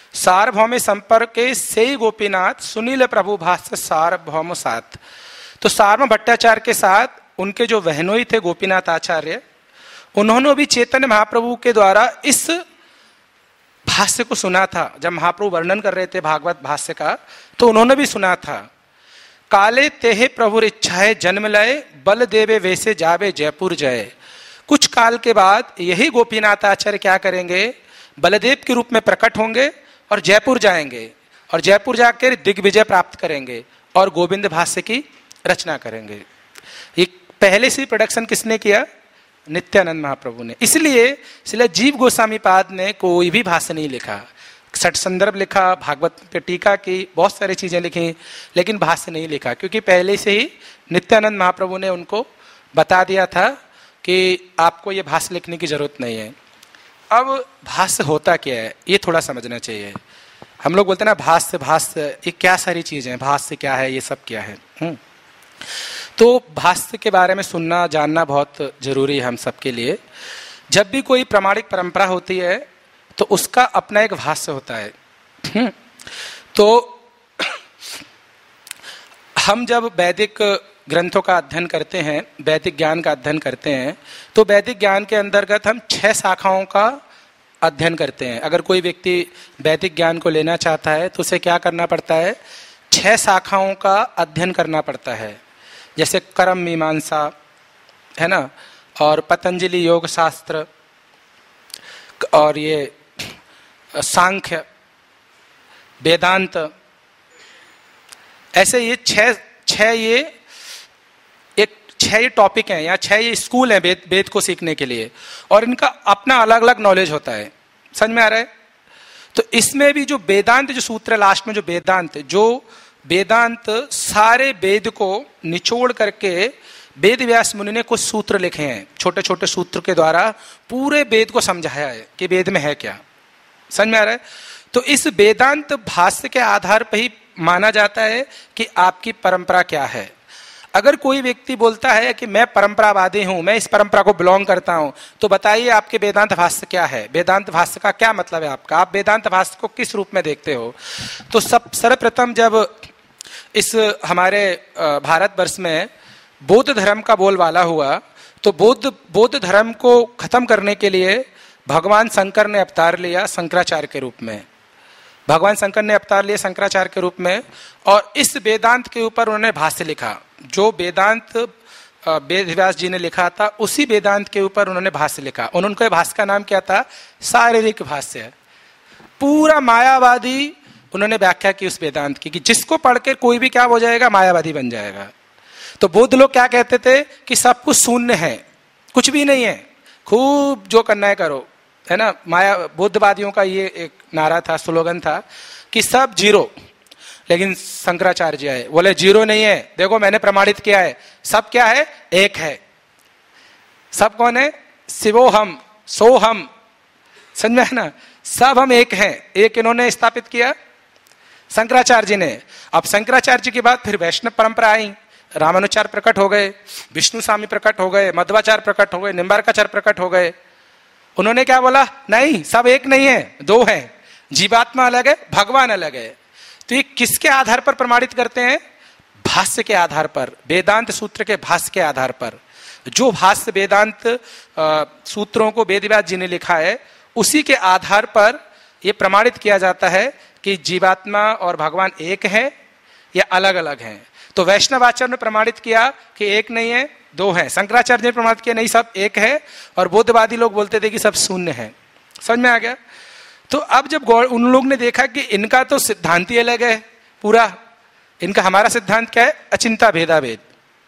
सार्वभौमे संपर्के से गोपीनाथ सुनील प्रभु भाष्य सार्वभौम साथ। तो सार्वभौम भट्टाचार्य के साथ उनके जो बहनोई थे गोपीनाथ आचार्य, उन्होंने भी चैतन्य महाप्रभु के द्वारा इस भाष्य को सुना था। जब महाप्रभु वर्णन कर रहे थे भागवत भाष्य का, तो उन्होंने भी सुना था। काले तेहे प्रभुर इच्छाए जन्म लय, बल देवे वैसे जावे जयपुर जय। कुछ काल के बाद यही गोपीनाथ आचार्य क्या करेंगे, बलदेव के रूप में प्रकट होंगे और जयपुर जाएंगे और जयपुर जाकर दिग्विजय प्राप्त करेंगे और गोविंद भाष्य की रचना करेंगे। ये पहले से प्रोडक्शन किसने किया? नित्यानंद महाप्रभु ने। इसलिए इसलिए जीव गोस्वामी पाद ने कोई भी भाष्य नहीं लिखा। सठ संदर्भ लिखा, भागवत पे टीका की, बहुत सारी चीजें लिखी, लेकिन भाष्य नहीं लिखा, क्योंकि पहले से ही नित्यानंद महाप्रभु ने उनको बता दिया था कि आपको ये भाष्य लिखने की जरूरत नहीं है। अब भाष्य होता क्या है ये थोड़ा समझना चाहिए। हम लोग बोलते हैं ना भाष्य भाष्य, ये क्या सारी चीजें हैं, भाष्य क्या है, ये सब क्या है। हुँ? तो भाष्य के बारे में सुनना जानना बहुत जरूरी है हम सबके लिए। जब भी कोई प्रामाणिक परंपरा होती है तो उसका अपना एक भाष्य होता है। तो हम जब वैदिक ग्रंथों का अध्ययन करते हैं, वैदिक ज्ञान का अध्ययन करते हैं, तो वैदिक ज्ञान के अंतर्गत हम छह शाखाओं का अध्ययन करते हैं। अगर कोई व्यक्ति वैदिक ज्ञान को लेना चाहता है तो उसे क्या करना पड़ता है? छह शाखाओं का अध्ययन करना पड़ता है। जैसे कर्म मीमांसा है ना, और पतंजलि योग शास्त्र, और ये सांख्य, वेदांत, ऐसे ये छह छह ये एक छह ये टॉपिक हैं या छह ये स्कूल हैं वेद वेद को सीखने के लिए, और इनका अपना अलग अलग नॉलेज होता है। समझ में आ रहा है? तो इसमें भी जो वेदांत जो सूत्र लास्ट में जो वेदांत जो वेदांत सारे वेद को निचोड़ करके वेद व्यास मुनि ने कुछ सूत्र लिखे हैं, छोटे छोटे सूत्र के द्वारा पूरे वेद को समझाया है कि वेद में है क्या। समझ में आ रहा है? तो इस वेदांत भाष्य के आधार पर ही माना जाता है कि आपकी परंपरा क्या है। अगर कोई व्यक्ति बोलता है कि मैं परंपरावादी हूं, मैं इस परंपरा को बिलोंग करता हूं, तो बताइए आपके वेदांत भाष्य क्या है, वेदांत भाष्य का क्या मतलब है आपका, आप वेदांत भाष्य को किस रूप में देखते हो। तो सब सर्वप्रथम जब इस हमारे भारतवर्ष में बौद्ध धर्म का बोलबाला हुआ, तो बौद्ध बौद्ध धर्म को खत्म करने के लिए भगवान शंकर ने अवतार लिया शंकराचार्य के रूप में। भगवान शंकर ने अवतार लिया शंकराचार्य के रूप में, और इस वेदांत के ऊपर उन्होंने भाष्य लिखा। जो वेदांत वेद व्यास जी ने लिखा था, उसी वेदांत के ऊपर उन्होंने भाष्य लिखा। उनके भाष्य का नाम क्या था? शारीरिक भाष्य। पूरा मायावादी उन्होंने व्याख्या की उस वेदांत की, कि जिसको पढ़ के कोई भी क्या हो जाएगा, मायावादी बन जाएगा। तो बौद्ध लोग क्या कहते थे कि सब कुछ शून्य है, कुछ भी नहीं है, खूब जो करना है करो, है ना। माया बौद्धवादियों का ये एक नारा था, स्लोगन था कि सब जीरो। लेकिन शंकराचार्य जी आए, बोले जीरो नहीं है, देखो मैंने प्रमाणित किया है, सब क्या है? एक है। सब कौन है? शिवो हम सो हम। समझ में है ना? सब हम एक हैं। एक इन्होंने स्थापित किया शंकराचार्य जी ने। अब शंकराचार्य जी के बाद फिर वैष्णव परंपरा आई, रामानुचार्य प्रकट हो गए, विष्णु स्वामी प्रकट हो गए, मध्वाचार्य प्रकट हो गए, निम्बार्काचार्य प्रकट हो गए। उन्होंने क्या बोला? नहीं, सब एक नहीं है, दो है, जीवात्मा अलग है, भगवान अलग है। तो ये किसके आधार पर प्रमाणित करते हैं? भाष्य के आधार पर, वेदांत सूत्र के भाष्य के आधार पर। जो भाष्य वेदांत सूत्रों को वेद व्यास जी ने लिखा है, उसी के आधार पर यह प्रमाणित किया जाता है कि जीवात्मा और भगवान एक है या अलग अलग हैं। तो वैष्णवाचार्य ने प्रमाणित किया कि एक नहीं है, दो है। शंकराचार्य ने प्रमाणित किया नहीं, सब एक है। और बौद्धवादी लोग बोलते थे कि सब शून्य है। समझ में आ गया? तो अब जब उन लोग ने देखा कि इनका तो सिद्धांत ही अलग है पूरा, इनका हमारा सिद्धांत क्या है? अचिंता भेदा भेद।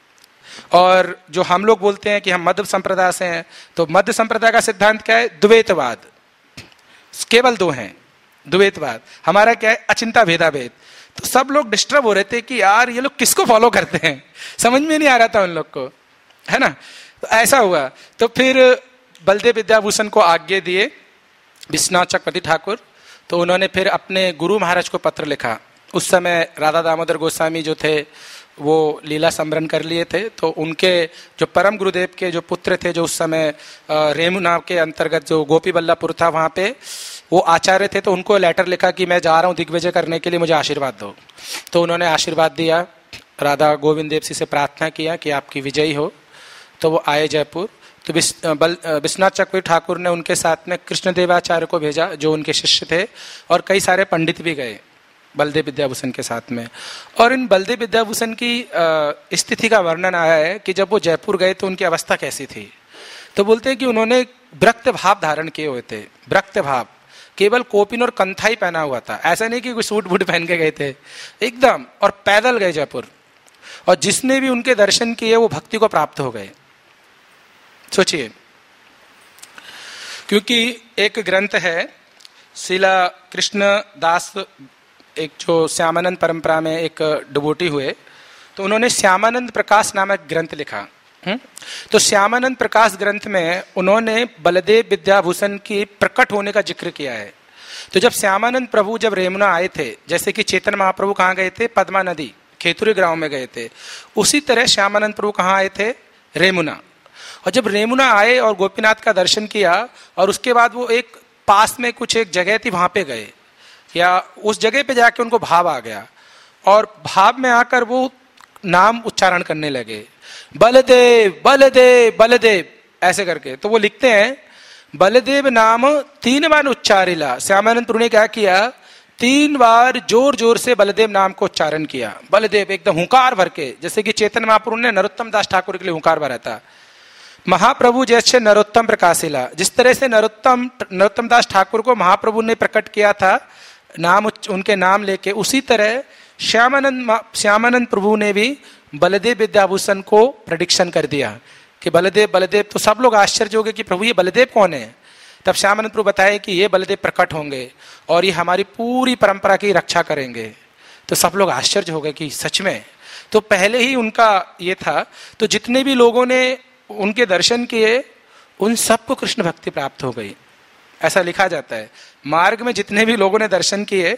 और जो हम लोग बोलते हैं कि हम मध्य संप्रदाय से हैं, तो मध्य संप्रदाय का सिद्धांत क्या है? द्वैतवाद, केवल दो हैं, द्वैतवाद। हमारा क्या है? अचिंता भेदा भेद। तो सब लोग डिस्टर्ब हो रहे थे कि यार ये लोग किसको फॉलो करते हैं, समझ में नहीं आ रहा था उन लोग को, है ना। तो ऐसा हुआ। तो फिर बलदेव विद्याभूषण को आज्ञा दिए विश्वनाथ चक्रवर्ती ठाकुर, तो उन्होंने फिर अपने गुरु महाराज को पत्र लिखा। उस समय राधा दामोदर गोस्वामी जो थे वो लीला संवरण कर लिए थे, तो उनके जो परम गुरुदेव के जो पुत्र थे, जो उस समय रेमू नाव के अंतर्गत जो गोपी बल्लभपुर था, वहाँ पे वो आचार्य थे तो उनको लेटर लिखा कि मैं जा रहा हूँ दिग्विजय करने के लिए, मुझे आशीर्वाद दो। तो उन्होंने आशीर्वाद दिया, राधा गोविंद देव जी से प्रार्थना किया कि आपकी विजयी हो। तो वो आए जयपुर। तो विश्वनाथ चक्रवर्ती ठाकुर ने उनके साथ में कृष्णदेवाचार्य को भेजा जो उनके शिष्य थे, और कई सारे पंडित भी गए बलदेव विद्याभूषण के साथ में। और इन बलदेव विद्याभूषण की स्थिति का वर्णन आया है कि जब वो जयपुर गए तो उनकी अवस्था कैसी थी। तो बोलते हैं कि उन्होंने विरक्त भाव धारण किए हुए थे। विरक्त भाव, केवल कोपिन और कंथा ही पहना हुआ था, ऐसा नहीं कि कोई सूट बूट पहन के गए थे एकदम, और पैदल गए जयपुर। और जिसने भी उनके दर्शन किए वो भक्ति को प्राप्त हो गए। सोचिए, क्योंकि एक ग्रंथ है शिला कृष्ण दास, एक जो श्यामानंद परंपरा में एक डिवोटी हुए, तो उन्होंने श्यामानंद प्रकाश नामक ग्रंथ लिखा। हुँ? तो श्यामानंद प्रकाश ग्रंथ में उन्होंने बलदेव विद्याभूषण की प्रकट होने का जिक्र किया है। तो जब श्यामानंद प्रभु जब रेमुना आए थे, जैसे कि चेतन महाप्रभु कहाँ गए थे, पद्मा नदी खेतुरी गांव में गए थे, उसी तरह श्यामानंद प्रभु कहाँ आए थे, रेमुना। और जब रेमुना आए और गोपीनाथ का दर्शन किया, और उसके बाद वो एक पास में कुछ एक जगह थी वहां पे गए, या उस जगह पे जाके उनको भाव आ गया, और भाव में आकर वो नाम उच्चारण करने लगे, बलदेव बलदेव बलदेव ऐसे करके। तो वो लिखते हैं बलदेव नाम तीन बार उच्चारिला। श्यामानंद प्रभु ने क्या किया, तीन बार जोर जोर से बलदेव नाम को उच्चारण किया। बलदेव एकदम हुंकार भर के, जैसे कि चेतन महाप्रभु ने नरोत्तम दास ठाकुर के लिए हुंकार भरा था। महाप्रभु जैसे नरोत्तम प्रकाशिला, जिस तरह से नरोत्तम नरोत्तम दास ठाकुर को महाप्रभु ने प्रकट किया था नाम, उनके नाम लेके, उसी तरह श्यामानंद श्यामानंद प्रभु ने भी बलदेव विद्याभूषण को प्रेडिक्शन कर दिया कि बलदेव बलदेव। तो सब लोग आश्चर्य हो गए कि प्रभु ये बलदेव कौन है। तब श्यामानंद प्रभु बताए कि ये बलदेव प्रकट होंगे और ये हमारी पूरी परंपरा की रक्षा करेंगे। तो सब लोग आश्चर्य हो गए कि सच में। तो पहले ही उनका ये था। तो जितने भी लोगों ने उनके दर्शन किए उन सबको कृष्ण भक्ति प्राप्त हो गई, ऐसा लिखा जाता है। मार्ग में जितने भी लोगों ने दर्शन किए,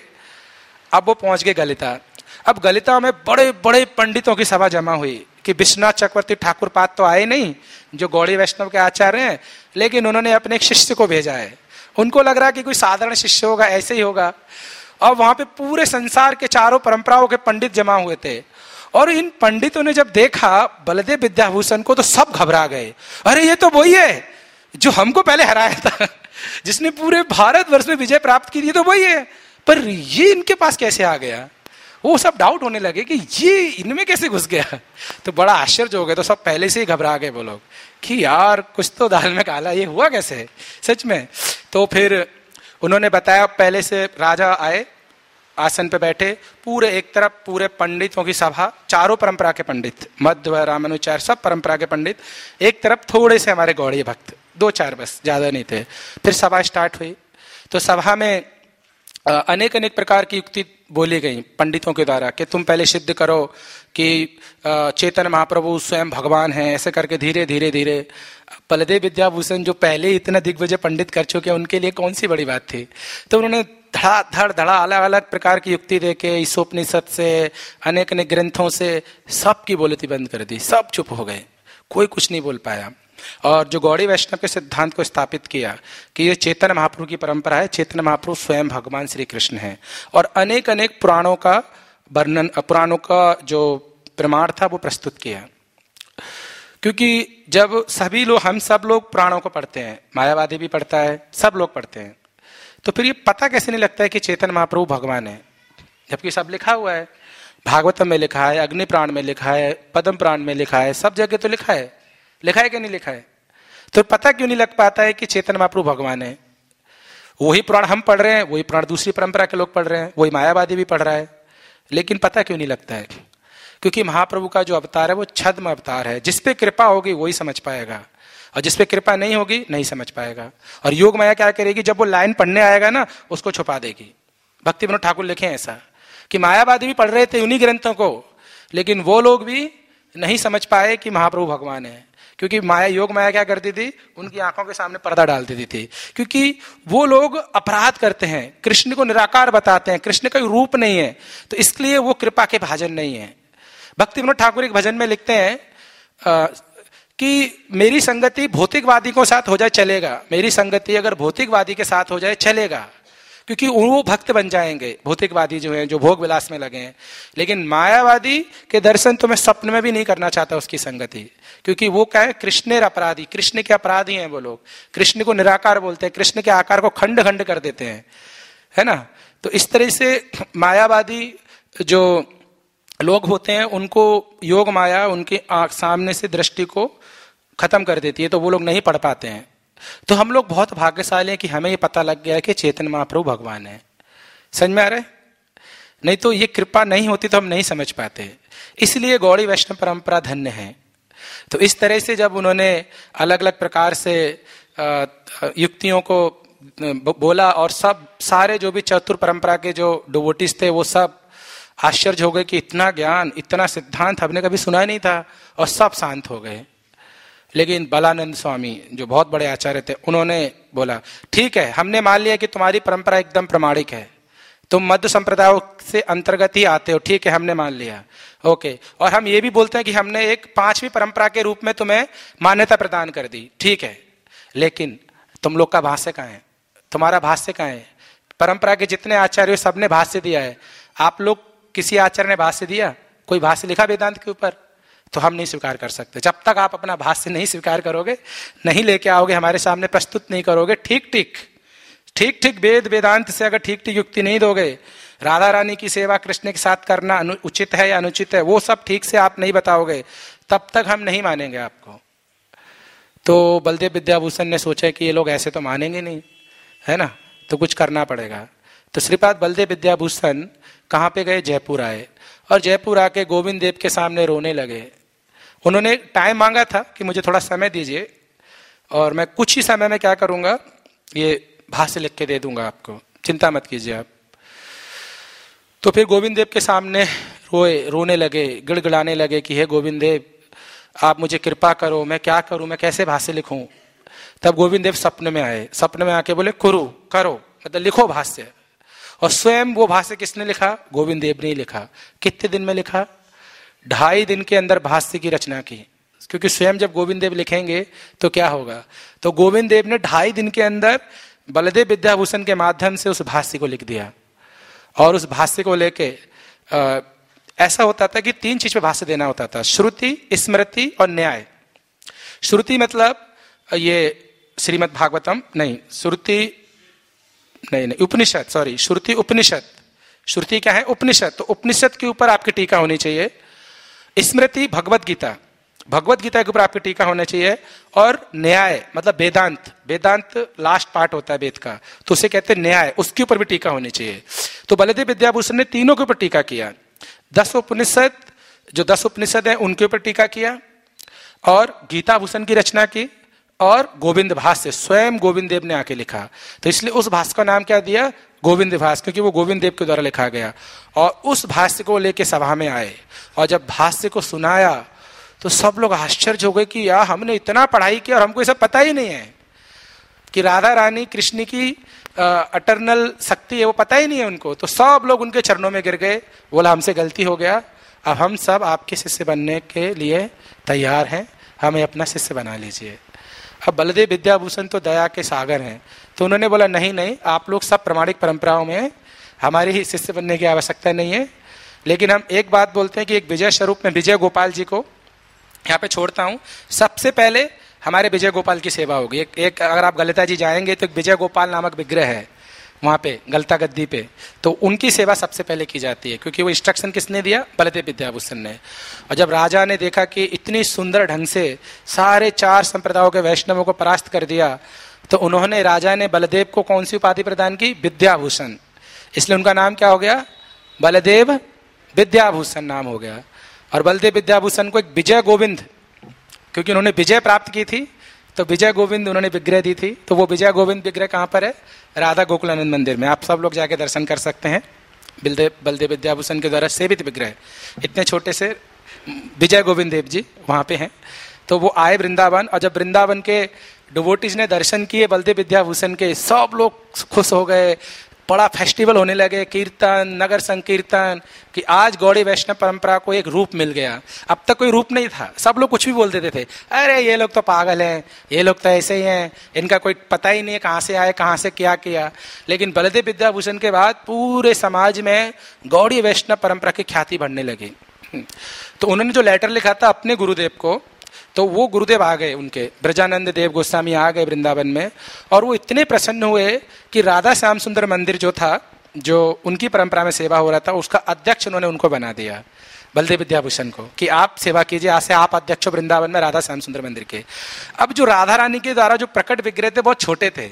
अब वो पहुंच गए गलिता। अब गलिता में बड़े बड़े पंडितों की सभा जमा हुई कि विश्वनाथ चक्रवर्ती ठाकुर पाद तो आए नहीं, जो गौड़ी वैष्णव के आचार्य हैं, लेकिन उन्होंने अपने एक शिष्य को भेजा है। उनको लग रहा कि कोई साधारण शिष्य होगा, ऐसे ही होगा। और वहां पे पूरे संसार के चारों परंपराओं के पंडित जमा हुए थे। और इन पंडितों ने जब देखा बलदेव विद्याभूषण को तो सब घबरा गए, अरे ये तो वही है जो हमको पहले हराया था, जिसने पूरे भारतवर्ष में विजय प्राप्त की थी, तो वही है, पर ये इनके पास कैसे आ गया। वो सब डाउट होने लगे कि ये इनमें कैसे घुस गया। तो बड़ा आश्चर्य हो गया। तो सब पहले से ही घबरा गए वो लोग कि यार कुछ तो दाल में काला, ये हुआ कैसे सच में। तो फिर उन्होंने बताया, पहले से राजा आए, आसन पे बैठे, पूरे एक तरफ पूरे पंडितों की सभा, चारों परंपरा के पंडित, मध्व रामानुचार्य सब परंपरा के पंडित, एक तरफ थोड़े से हमारे गौड़ीय भक्त, दो चार बस, ज्यादा नहीं थे। फिर सभा स्टार्ट हुई। तो सभा में अनेक अनेक प्रकार की युक्ति बोली गई पंडितों के द्वारा कि तुम पहले सिद्ध करो कि चेतन महाप्रभु स्वयं भगवान हैं, ऐसे करके धीरे धीरे धीरे। बलदेव विद्याभूषण जो पहले इतना दिग्विजय पंडित कर चुके, उनके लिए कौन सी बड़ी बात थी। तो उन्होंने धड़ा धड़ धड़ा अलग अलग प्रकार की युक्ति देके ईसोपनिषद से, अनेक अनेक ग्रंथों से सबकी बोलती बंद कर दी। सब चुप हो गए, कोई कुछ नहीं बोल पाया। और जो गौड़ी वैष्णव के सिद्धांत को स्थापित किया कि ये चेतन महाप्रभु की परंपरा है, चेतन महाप्रभु स्वयं भगवान श्री कृष्ण हैं। और अनेक अनेक पुराणों का वर्णन, पुराणों का जो प्रमाण था वो प्रस्तुत किया। क्योंकि जब सभी लोग, हम सब लोग पुराणों को पढ़ते हैं, मायावादी भी पढ़ता है, सब लोग पढ़ते हैं, तो फिर ये पता कैसे नहीं लगता है कि चेतन महाप्रभु भगवान है, जबकि सब लिखा हुआ है। भागवतम में लिखा है, अग्नि पुराण में लिखा है, पद्म पुराण में लिखा है, सब जगह तो लिखा है। लिखा है कि नहीं लिखा है? तो पता क्यों नहीं लग पाता है कि चेतन महाप्रभु भगवान है। वही पुराण हम पढ़ रहे हैं, वही पुराण दूसरी परंपरा के लोग पढ़ रहे हैं, वही मायावादी भी पढ़ रहा है, लेकिन पता क्यों नहीं लगता है? क्योंकि महाप्रभु का जो अवतार है वो छद्म अवतार है। जिसपे कृपा होगी वही समझ पाएगा, और जिसपे कृपा नहीं होगी नहीं समझ पाएगा। और योग माया क्या करेगी, जब वो लाइन पढ़ने आएगा ना, उसको छुपा देगी। भक्ति विनोद ठाकुर लिखे ऐसा कि मायावादी भी पढ़ रहे थे उन्हीं ग्रंथों को, लेकिन वो लोग भी नहीं समझ पाए कि महाप्रभु भगवान है। क्योंकि माया, योग माया क्या करती थी, उनकी आंखों के सामने पर्दा डाल देती थी। क्योंकि वो लोग अपराध करते हैं, कृष्ण को निराकार बताते हैं, कृष्ण का रूप नहीं है, तो इसलिए वो कृपा के भाजन नहीं है। भक्ति विनोद ठाकुर एक भजन में लिखते हैं आ, कि मेरी संगति भौतिकवादी के साथ हो जाए चलेगा, मेरी संगति अगर भौतिकवादी के साथ हो जाए चलेगा, क्योंकि वो भक्त बन जाएंगे, भौतिकवादी जो हैं, जो भोग विलास में लगे हैं। लेकिन मायावादी के दर्शन तो मैं स्वप्न में भी नहीं करना चाहता उसकी संगति, क्योंकि वो क्या है, कृष्णेर अपराधी, कृष्ण के अपराधी हैं वो लोग। कृष्ण को निराकार बोलते हैं, कृष्ण के आकार को खंड खंड कर देते हैं, है ना। तो इस तरह से मायावादी जो लोग होते हैं उनको योग माया उनके आंख सामने से दृष्टि को खत्म कर देती है, तो वो लोग नहीं पढ़ पाते हैं। तो हम लोग बहुत भाग्यशाली हैं कि हमें ये पता लग गया है कि चैतन्य महाप्रभु भगवान है। समझ में आ रहा है? नहीं तो ये कृपा नहीं होती तो हम नहीं समझ पाते। इसलिए गौड़ी वैष्णव परंपरा धन्य है। तो इस तरह से जब उन्होंने अलग अलग प्रकार से युक्तियों को बोला और सब सारे जो भी चतुर परंपरा के जो डिवोटीज थे वो सब आश्चर्य हो गए कि इतना ज्ञान, इतना सिद्धांत हमने कभी सुना नहीं था, और सब शांत हो गए। लेकिन बलानंद स्वामी जो बहुत बड़े आचार्य थे, उन्होंने बोला ठीक है, हमने मान लिया कि तुम्हारी परंपरा एकदम प्रमाणिक है, तुम मध्य संप्रदाय से अंतर्गत ही आते हो, ठीक है, हमने मान लिया, ओके। और हम ये भी बोलते हैं कि हमने एक पांचवी परंपरा के रूप में तुम्हें मान्यता प्रदान कर दी, ठीक है, लेकिन तुम लोग का भाष्य कहाँ है? तुम्हारा भाष्य कहाँ है? परंपरा के जितने आचार्य सबने भाष्य दिया है, आप लोग किसी आचार्य ने भाष्य दिया? कोई भाष्य लिखा वेदांत के ऊपर? तो हम नहीं स्वीकार कर सकते। जब तक आप अपना भाष्य नहीं स्वीकार करोगे, नहीं लेके आओगे, हमारे सामने प्रस्तुत नहीं करोगे, ठीक ठीक ठीक ठीक वेद वेदांत से अगर ठीक ठीक युक्ति नहीं दोगे, राधा रानी की सेवा कृष्ण के साथ करना उचित है या अनुचित है, वो सब ठीक से आप नहीं बताओगे, तब तक हम नहीं मानेंगे आपको। तो बलदेव विद्याभूषण ने सोचा कि ये लोग ऐसे तो मानेंगे नहीं, है ना, तो कुछ करना पड़ेगा। तो श्रीपाद बलदेव विद्याभूषण कहाँ पे गए? जयपुर आए, और जयपुर आके गोविंद देव के सामने रोने लगे। उन्होंने टाइम मांगा था कि मुझे थोड़ा समय दीजिए और मैं कुछ ही समय में क्या करूंगा, ये भाष्य लिख के दे दूंगा आपको, चिंता मत कीजिए आप। तो फिर गोविंद देव के सामने रोए, रोने लगे, गिड़गिड़ाने लगे कि हे गोविंद देव, आप मुझे कृपा करो, मैं क्या करूं, मैं कैसे भाष्य लिखूं। तब गोविंद देव सपने में आए, सपने में आके बोले कुरु करो, मतलब लिखो भाष्य। और स्वयं वो भाष्य किसने लिखा? गोविंद देव ने लिखा। कितने दिन में लिखा? ढाई दिन के अंदर भाष्य की रचना की, क्योंकि स्वयं जब गोविंद देव लिखेंगे तो क्या होगा। तो गोविंद देव ने ढाई दिन के अंदर बलदेव विद्याभूषण के माध्यम से उस भाष्य को लिख दिया। और उस भाष्य को लेके ऐसा होता था कि तीन चीज पे भाष्य देना होता था, श्रुति, स्मृति और न्याय। श्रुति मतलब ये श्रीमद् भागवतम नहीं, श्रुति नहीं नहीं उपनिषद, सॉरी, श्रुति उपनिषद। श्रुति क्या है? उपनिषद। तो उपनिषद के ऊपर आपकी टीका होनी चाहिए। स्मृति भगवत गीता, भगवत गीता के ऊपर आपकी टीका होना चाहिए। और न्याय मतलब वेदांत, वेदांत लास्ट पार्ट होता है वेद का, तो उसे कहते हैं न्याय, उसके ऊपर भी टीका होनी चाहिए। तो बलदेव विद्याभूषण ने तीनों के ऊपर टीका किया। दस उपनिषद, जो दस उपनिषद है उनके ऊपर टीका किया, और गीता भूषण की रचना की, और गोविंद भाष्य स्वयं गोविंद देव ने आके लिखा। तो इसलिए उस भाष्य का नाम क्या दिया? गोविंद भाष्य, क्योंकि वो गोविंद देव के द्वारा लिखा गया। और उस भाष्य को लेके सभा में आए, और जब भाष्य को सुनाया तो सब लोग आश्चर्य हो गए कि यार हमने इतना पढ़ाई किया और हमको ये सब पता ही नहीं है कि राधा रानी कृष्ण की अटर्नल शक्ति है, वो पता ही नहीं है उनको। तो सब लोग उनके चरणों में गिर गए, बोला हमसे गलती हो गया, अब हम सब आपके शिष्य बनने के लिए तैयार हैं, हमें अपना शिष्य बना लीजिए। अब बलदेव विद्याभूषण तो दया के सागर हैं, तो उन्होंने बोला नहीं नहीं, आप लोग सब प्रमाणिक परंपराओं में, हमारी ही शिष्य बनने की आवश्यकता नहीं है। लेकिन हम एक बात बोलते हैं कि एक विजय स्वरूप में विजय गोपाल जी को यहाँ पे छोड़ता हूँ। सबसे पहले हमारे विजय गोपाल की सेवा होगी। एक, एक अगर आप गलता जी जाएंगे तो एक विजय गोपाल नामक विग्रह है वहाँ पे गलता गद्दी पे, तो उनकी सेवा सबसे पहले की जाती है, क्योंकि वो इंस्ट्रक्शन किसने दिया? बलदेव विद्याभूषण ने। और जब राजा ने देखा कि इतनी सुंदर ढंग से सारे चार संप्रदायों के वैष्णवों को परास्त कर दिया, तो उन्होंने, राजा ने बलदेव को कौन सी उपाधि प्रदान की? विद्याभूषण। इसलिए उनका नाम क्या हो गया? बलदेव विद्याभूषण नाम हो गया। और बलदेव विद्याभूषण को एक विजय गोविंद, क्योंकि उन्होंने विजय प्राप्त की थी, तो विजय गोविंद उन्होंने विग्रह दी थी। तो वो विजय गोविंद विग्रह कहाँ पर है? राधा गोकुलानंद मंदिर में। आप सब लोग जाके दर्शन कर सकते हैं। बलदेव बलदेव विद्याभूषण के द्वारा सेवित विग्रह, इतने छोटे से विजय गोविंद देव जी वहाँ पे हैं। तो वो आए वृंदावन, और जब वृंदावन के डिवोटीज ने दर्शन किए बलदेव विद्याभूषण के, सब लोग खुश हो गए, बड़ा फेस्टिवल होने लगे, कीर्तन, नगर संकीर्तन, कि आज गौड़ी वैष्णव परंपरा को एक रूप मिल गया। अब तक कोई रूप नहीं था, सब लोग कुछ भी बोल देते थे, अरे ये लोग तो पागल हैं, ये लोग तो ऐसे ही हैं, इनका कोई पता ही नहीं है कहाँ से आए, कहाँ से क्या किया। लेकिन बलदेव विद्याभूषण के बाद पूरे समाज में गौड़ी वैष्णव परंपरा की ख्याति बढ़ने लगी। तो उन्होंने जो लेटर लिखा था अपने गुरुदेव को, तो वो गुरुदेव आ गए, उनके ब्रजानंद देव गोस्वामी आ गए वृंदावन में, और वो इतने प्रसन्न हुए कि राधा श्याम सुंदर मंदिर जो था, जो उनकी परंपरा में सेवा हो रहा था, उसका अध्यक्ष उन्होंने उनको बना दिया, बलदेव विद्याभूषण को, कि आप सेवा कीजिए, आज से आप अध्यक्ष हो वृंदावन में राधा श्याम सुंदर मंदिर के। अब जो राधा रानी के द्वारा जो प्रकट विग्रह थे बहुत छोटे थे,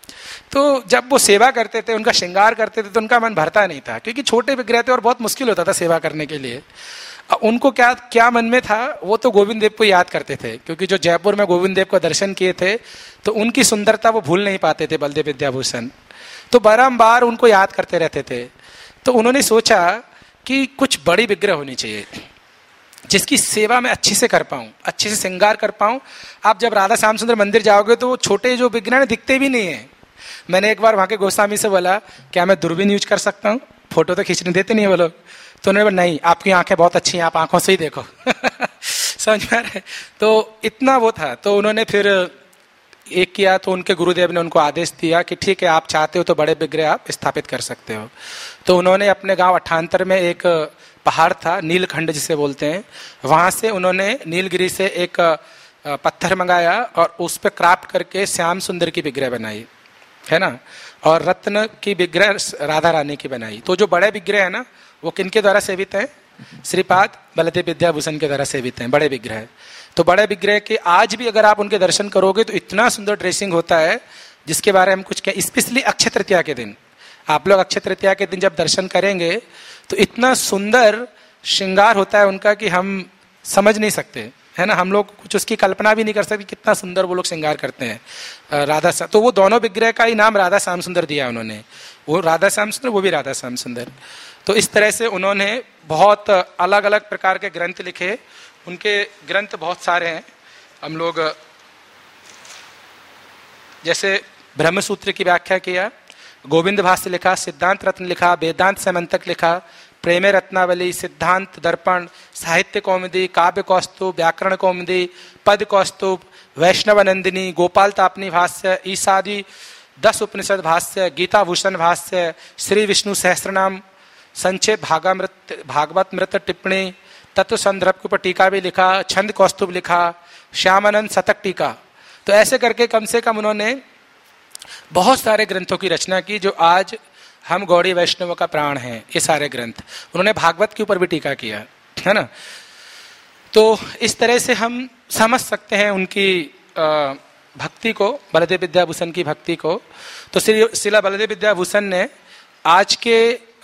तो जब वो सेवा करते थे, उनका श्रृंगार करते थे, तो उनका मन भरता नहीं था, क्योंकि छोटे विग्रह थे और बहुत मुश्किल होता था सेवा करने के लिए। उनको क्या क्या मन में था, वो तो गोविंद देव को याद करते थे, क्योंकि जो जयपुर में गोविंद देव को दर्शन किए थे, तो उनकी सुंदरता वो भूल नहीं पाते थे बलदेव विद्याभूषण, तो बारंबार उनको याद करते रहते थे। तो उन्होंने सोचा कि कुछ बड़ी विग्रह होनी चाहिए जिसकी सेवा मैं अच्छे से कर पाऊँ, अच्छे से श्रृंगार कर पाऊँ। आप जब राधा श्याम सुंदर मंदिर जाओगे तो वो छोटे जो विग्रह दिखते भी नहीं है। मैंने एक बार वहाँ के गोस्वामी से बोला, क्या मैं दूरबीन यूज कर सकता हूँ, फोटो तो खींचने देते नहीं वो लोग। तो उन्होंने बोला, नहीं, आपकी आंखें बहुत अच्छी हैं, आप आंखों से ही देखो। समझ में आ रहा है? तो इतना वो था। तो उन्होंने फिर एक किया, तो उनके गुरुदेव ने उनको आदेश दिया कि ठीक है, आप चाहते हो तो बड़े विग्रह आप स्थापित कर सकते हो। तो उन्होंने अपने गांव अठानतर में एक पहाड़ था, नीलखंड जिसे बोलते हैं, वहां से उन्होंने नीलगिरी से एक पत्थर मंगाया और उस पर क्राफ्ट करके श्याम सुंदर की विग्रह बनाई, है ना, और रत्न की विग्रह राधा रानी की बनाई। तो जो बड़े विग्रह है ना, वो किनके द्वारा सेवित हैं? श्रीपाद बलदेव विद्याभूषण के द्वारा सेवित हैं, बड़े विग्रह। तो बड़े विग्रह के आज भी अगर आप उनके दर्शन करोगे तो इतना सुंदर ड्रेसिंग होता है, जिसके बारे में कुछ क्या, स्पेशली अक्षय तृतीया के दिन, आप लोग अक्षय तृतीया के दिन जब दर्शन करेंगे तो इतना सुंदर श्रृंगार होता है उनका कि हम समझ नहीं सकते, है ना, हम लोग कुछ उसकी कल्पना भी नहीं कर सकते कितना सुंदर वो लोग श्रृंगार करते हैं राधा। तो वो दोनों विग्रह का ही नाम राधा श्याम सुंदर दिया उन्होंने, वो राधा श्याम सुंदर, वो भी राधा श्याम सुंदर। तो इस तरह से उन्होंने बहुत अलग अलग प्रकार के ग्रंथ लिखे। उनके ग्रंथ बहुत सारे हैं। हम लोग जैसे ब्रह्मसूत्र की व्याख्या किया, गोविंद भाष्य लिखा, सिद्धांत रत्न लिखा, वेदांत समंतक लिखा, प्रेमे रत्नावली, सिद्धांत दर्पण, साहित्य कौमुदी, काव्य कौस्तुभ, व्याकरण कौमुदी, पद कौस्तुभ, वैष्णवनंदिनी, गोपाल तापनी भाष्य, ईसादी दस उपनिषद भाष्य, गीता भूषण भाष्य, श्री विष्णु सहस्रनाम संक्षेप, भागवत भागवत मृत टिप्पणी, तत्व संदर्भ के ऊपर टीका भी लिखा, छंद कौस्तुभ लिखा, श्यामानंद शतक टीका। तो ऐसे करके कम से कम उन्होंने बहुत सारे ग्रंथों की रचना की, जो आज हम गौड़ी वैष्णव का प्राण हैं। ये सारे ग्रंथ उन्होंने भागवत के ऊपर भी टीका किया, है ना। तो इस तरह से हम समझ सकते हैं उनकी भक्ति को, बलदेव विद्याभूषण की भक्ति को। तो श्री शिला बलदेव विद्याभूषण ने आज के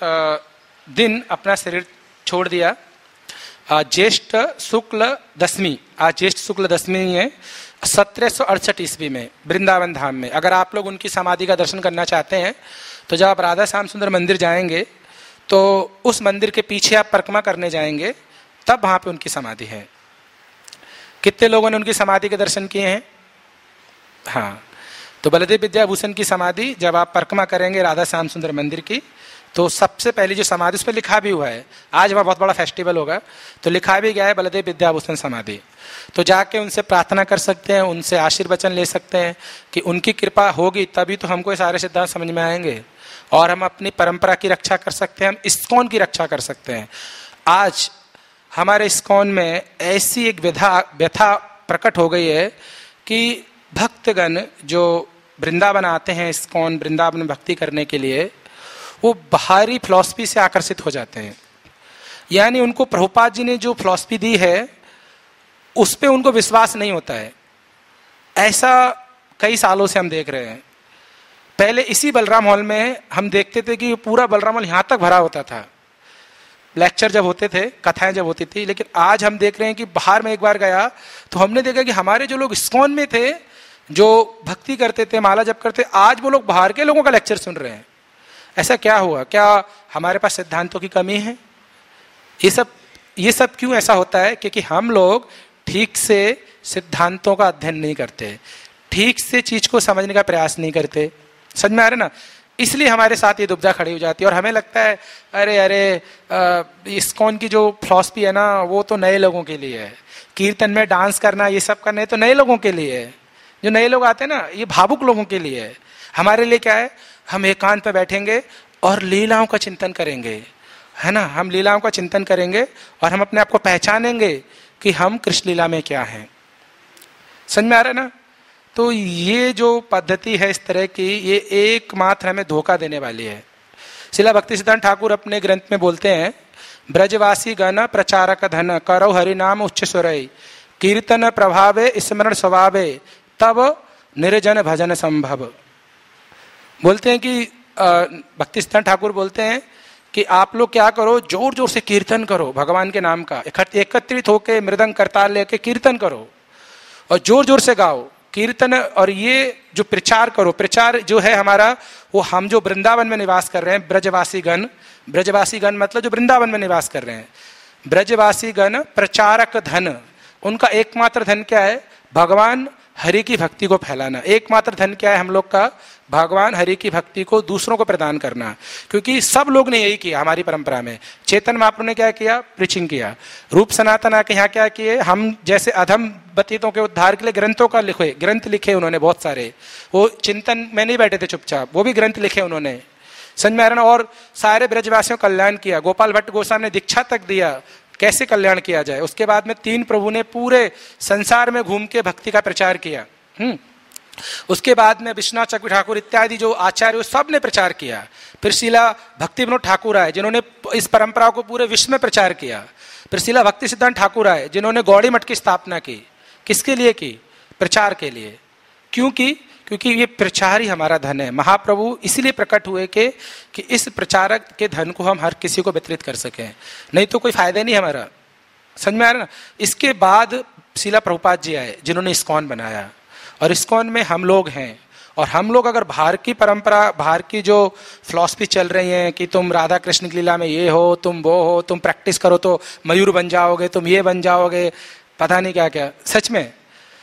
दिन अपना शरीर छोड़ दिया। ज्येष्ठ शुक्ल दसवीं, आज ज्येष्ठ शुक्ल दसवीं है, सत्रह सौ अड़सठ ईस्वी में वृंदावन धाम में। अगर आप लोग उनकी समाधि का दर्शन करना चाहते हैं तो जब आप राधा श्याम सुंदर मंदिर जाएंगे तो उस मंदिर के पीछे आप परिक्रमा करने जाएंगे, तब वहां पे उनकी समाधि है। कितने लोगों ने उनकी समाधि के दर्शन किए हैं? हाँ, तो बलदेव विद्याभूषण की समाधि जब आप परिक्रमा करेंगे राधा श्याम सुंदर मंदिर की, तो सबसे पहली जो समाधि, उस पर लिखा भी हुआ है, आज वहाँ बहुत बड़ा फेस्टिवल होगा तो लिखा भी गया है बलदेव विद्याभूषण समाधि। तो जाके उनसे प्रार्थना कर सकते हैं, उनसे आशीर्वचन ले सकते हैं कि उनकी कृपा होगी तभी तो हमको सारे सिद्धांत समझ में आएंगे और हम अपनी परंपरा की रक्षा कर सकते हैं, हम इस्कॉन की रक्षा कर सकते हैं। आज हमारे इस्कॉन में ऐसी एक व्यथा व्यथा प्रकट हो गई है कि भक्तगण जो वृंदावन आते हैं, इस्कॉन वृंदावन में भक्ति करने के लिए, वो बाहरी फिलॉसफी से आकर्षित हो जाते हैं। यानी उनको प्रभुपाद जी ने जो फिलॉसफी दी है उस पे उनको विश्वास नहीं होता है। ऐसा कई सालों से हम देख रहे हैं। पहले इसी बलराम हॉल में हम देखते थे कि पूरा बलराम हॉल यहाँ तक भरा होता था, लेक्चर जब होते थे, कथाएं जब होती थी। लेकिन आज हम देख रहे हैं कि बाहर में एक बार गया तो हमने देखा कि हमारे जो लोग इस्कॉन में थे, जो भक्ति करते थे, माला जप करते, आज वो लोग बाहर के लोगों का लेक्चर सुन रहे हैं। ऐसा क्या हुआ? क्या हमारे पास सिद्धांतों की कमी है? ये सब ये सब क्यों ऐसा होता है? क्योंकि हम लोग ठीक से सिद्धांतों का अध्ययन नहीं करते, ठीक से चीज को समझने का प्रयास नहीं करते। समझ में आ रहा है ना? इसलिए हमारे साथ ये दुविधा खड़ी हो जाती है। और हमें लगता है अरे अरे इस्कॉन की जो फिलॉसफी है ना वो तो नए लोगों के लिए है, कीर्तन में डांस करना ये सब करना तो नए लोगों के लिए है, जो नए लोग आते हैं ना ये भावुक लोगों के लिए है। हमारे लिए क्या है, हम एकांत पे बैठेंगे और लीलाओं का चिंतन करेंगे, है ना, हम लीलाओं का चिंतन करेंगे और हम अपने आप को पहचानेंगे कि हम कृष्ण लीला में क्या हैं। समझ में आ रहा है ना? तो ये जो पद्धति है इस तरह की, ये एकमात्र हमें धोखा देने वाली है। शिला भक्ति सिद्धांत ठाकुर अपने ग्रंथ में बोलते हैं, ब्रजवासी गण प्रचारक धन करौ हरि नाम उच्च स्वरई कीर्तन प्रभावे स्मरण स्वभावे तब निर्जन भजन संभव। बोलते हैं कि भक्ति सिद्धांत ठाकुर बोलते हैं कि आप लोग क्या करो, जोर जोर से कीर्तन करो भगवान के नाम का, एकत्रित होकर मृदंग करताल लेके कीर्तन करो और जोर जोर से गाओ कीर्तन। और ये जो प्रचार करो, प्रचार जो है हमारा, वो हम जो वृंदावन में निवास कर रहे हैं, ब्रजवासी गण, ब्रजवासी गण मतलब जो वृंदावन में निवास कर रहे हैं, ब्रजवासी गण प्रचारक धन, उनका एकमात्र धन क्या है, भगवान हरि की भक्ति को फैलाना। एकमात्र धन क्या है हम लोग का, भगवान हरि की भक्ति को दूसरों को प्रदान करना। क्योंकि सब लोग ने यही किया हमारी परंपरा में। चेतन महाप्रभु ने क्या किया, प्रीचिंग किया। रूप सनातन आके यहाँ क्या किए, हम जैसे अधम बतीतों के उद्धार के लिए ग्रंथों का लिखे, ग्रंथ लिखे उन्होंने बहुत सारे, वो चिंतन में नहीं बैठे थे चुपचाप, वो भी ग्रंथ लिखे उन्होंने, संजय, और सारे ब्रजवासियों का कल्याण किया। गोपाल भट्ट गोस्वामी ने दीक्षा तक दिया कैसे कल्याण किया जाए। उसके बाद में तीन प्रभु ने पूरे संसार में घूम के भक्ति का प्रचार किया। हम्म उसके बाद में विश्वनाथ चक्रवर्ती ठाकुर इत्यादि जो आचार्य सब ने प्रचार किया। फिर शिला भक्ति विनोद ठाकुर आए जिन्होंने इस परंपरा को पूरे विश्व में प्रचार किया। फिर शिला भक्ति सिद्धांत ठाकुर आए जिन्होंने गौड़ी मठ की स्थापना की। किसके लिए की, प्रचार के लिए। क्योंकि क्योंकि ये प्रचार ही हमारा धन है। महाप्रभु इसीलिए प्रकट हुए कि कि इस प्रचारक के धन को हम हर किसी को वितरित कर सकें, नहीं तो कोई फायदा नहीं हमारा। समझ में आ रहा ना? इसके बाद शिला प्रभुपाद जी आए जिन्होंने इस्कॉन बनाया, और इस्कॉन में हम लोग हैं। और हम लोग अगर बाहर की परंपरा, बाहर की जो फिलॉसफी चल रही है कि तुम राधा कृष्ण की लीला में ये हो, तुम वो हो, तुम प्रैक्टिस करो तो मयूर बन जाओगे, तुम ये बन जाओगे, पता नहीं क्या क्या, सच में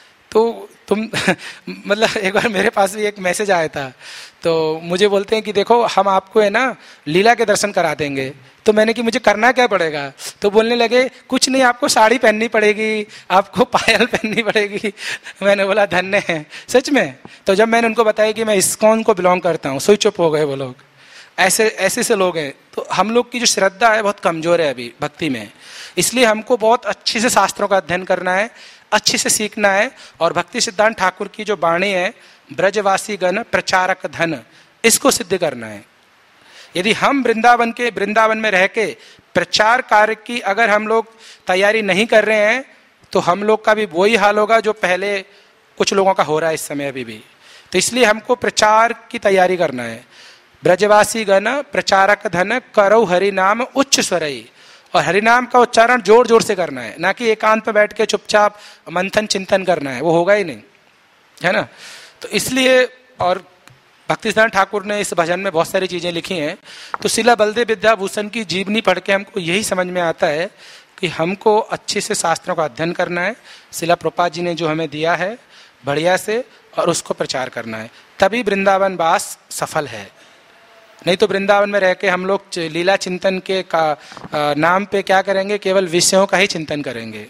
तो तुम मतलब एक बार मेरे पास भी एक मैसेज आया था, तो मुझे बोलते हैं कि देखो हम आपको है ना लीला के दर्शन करा देंगे। तो मैंने कि मुझे करना क्या पड़ेगा? तो बोलने लगे कुछ नहीं, आपको साड़ी पहननी पड़ेगी, आपको पायल पहननी पड़ेगी। मैंने बोला धन्य है, सच में। तो जब मैंने उनको बताया कि मैं इस्कॉन को बिलोंग करता हूँ, सोई चुप हो गए वो लोग। ऐसे ऐसे से लोग हैं। तो हम लोग की जो श्रद्धा है बहुत कमजोर है अभी भक्ति में, इसलिए हमको बहुत अच्छे से शास्त्रों का अध्ययन करना है, अच्छे से सीखना है। और भक्ति सिद्धांत ठाकुर की जो वाणी है, ब्रजवासी गण प्रचारक धन, इसको सिद्ध करना है। यदि हम वृंदावन के वृंदावन में रह के प्रचार कार्य की अगर हम लोग तैयारी नहीं कर रहे हैं, तो हम लोग का भी वही हाल होगा जो पहले कुछ लोगों का हो रहा है इस समय अभी भी। तो इसलिए हमको प्रचार की तैयारी करना है। ब्रजवासी गण प्रचारक धन करौ हरि नाम उच्च स्वरई, और हरिनाम का उच्चारण जोर जोर से करना है, ना कि एकांत में बैठ के चुपचाप मंथन चिंतन करना है, वो होगा ही नहीं, है ना। तो इसलिए, और भक्ति सिद्धांत ठाकुर ने इस भजन में बहुत सारी चीजें लिखी हैं। तो शिला बलदेव विद्याभूषण की जीवनी पढ़ के हमको यही समझ में आता है कि हमको अच्छे से शास्त्रों का अध्ययन करना है। शिला प्रभुपाद जी ने जो हमें दिया है बढ़िया से, और उसको प्रचार करना है, तभी वृंदावन वास सफल है। नहीं तो वृंदावन में रह के हम लोग लीला चिंतन के का नाम पे क्या करेंगे, केवल विषयों का ही चिंतन करेंगे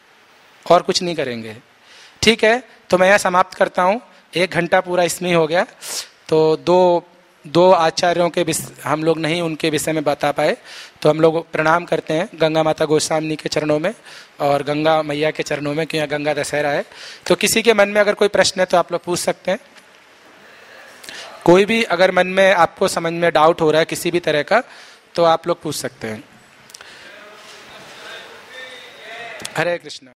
और कुछ नहीं करेंगे। ठीक है, तो मैं यह समाप्त करता हूँ। एक घंटा पूरा इसमें हो गया। तो दो दो आचार्यों के हम लोग नहीं उनके विषय में बता पाए, तो हम लोग प्रणाम करते हैं गंगा माता गोस्वामी के चरणों में और गंगा मैया के चरणों में, कि यहाँ गंगा दशहरा है। तो किसी के मन में अगर कोई प्रश्न है तो आप लोग पूछ सकते हैं। कोई भी अगर मन में आपको समझ में डाउट हो रहा है किसी भी तरह का, तो आप लोग पूछ सकते हैं। हरे कृष्णा।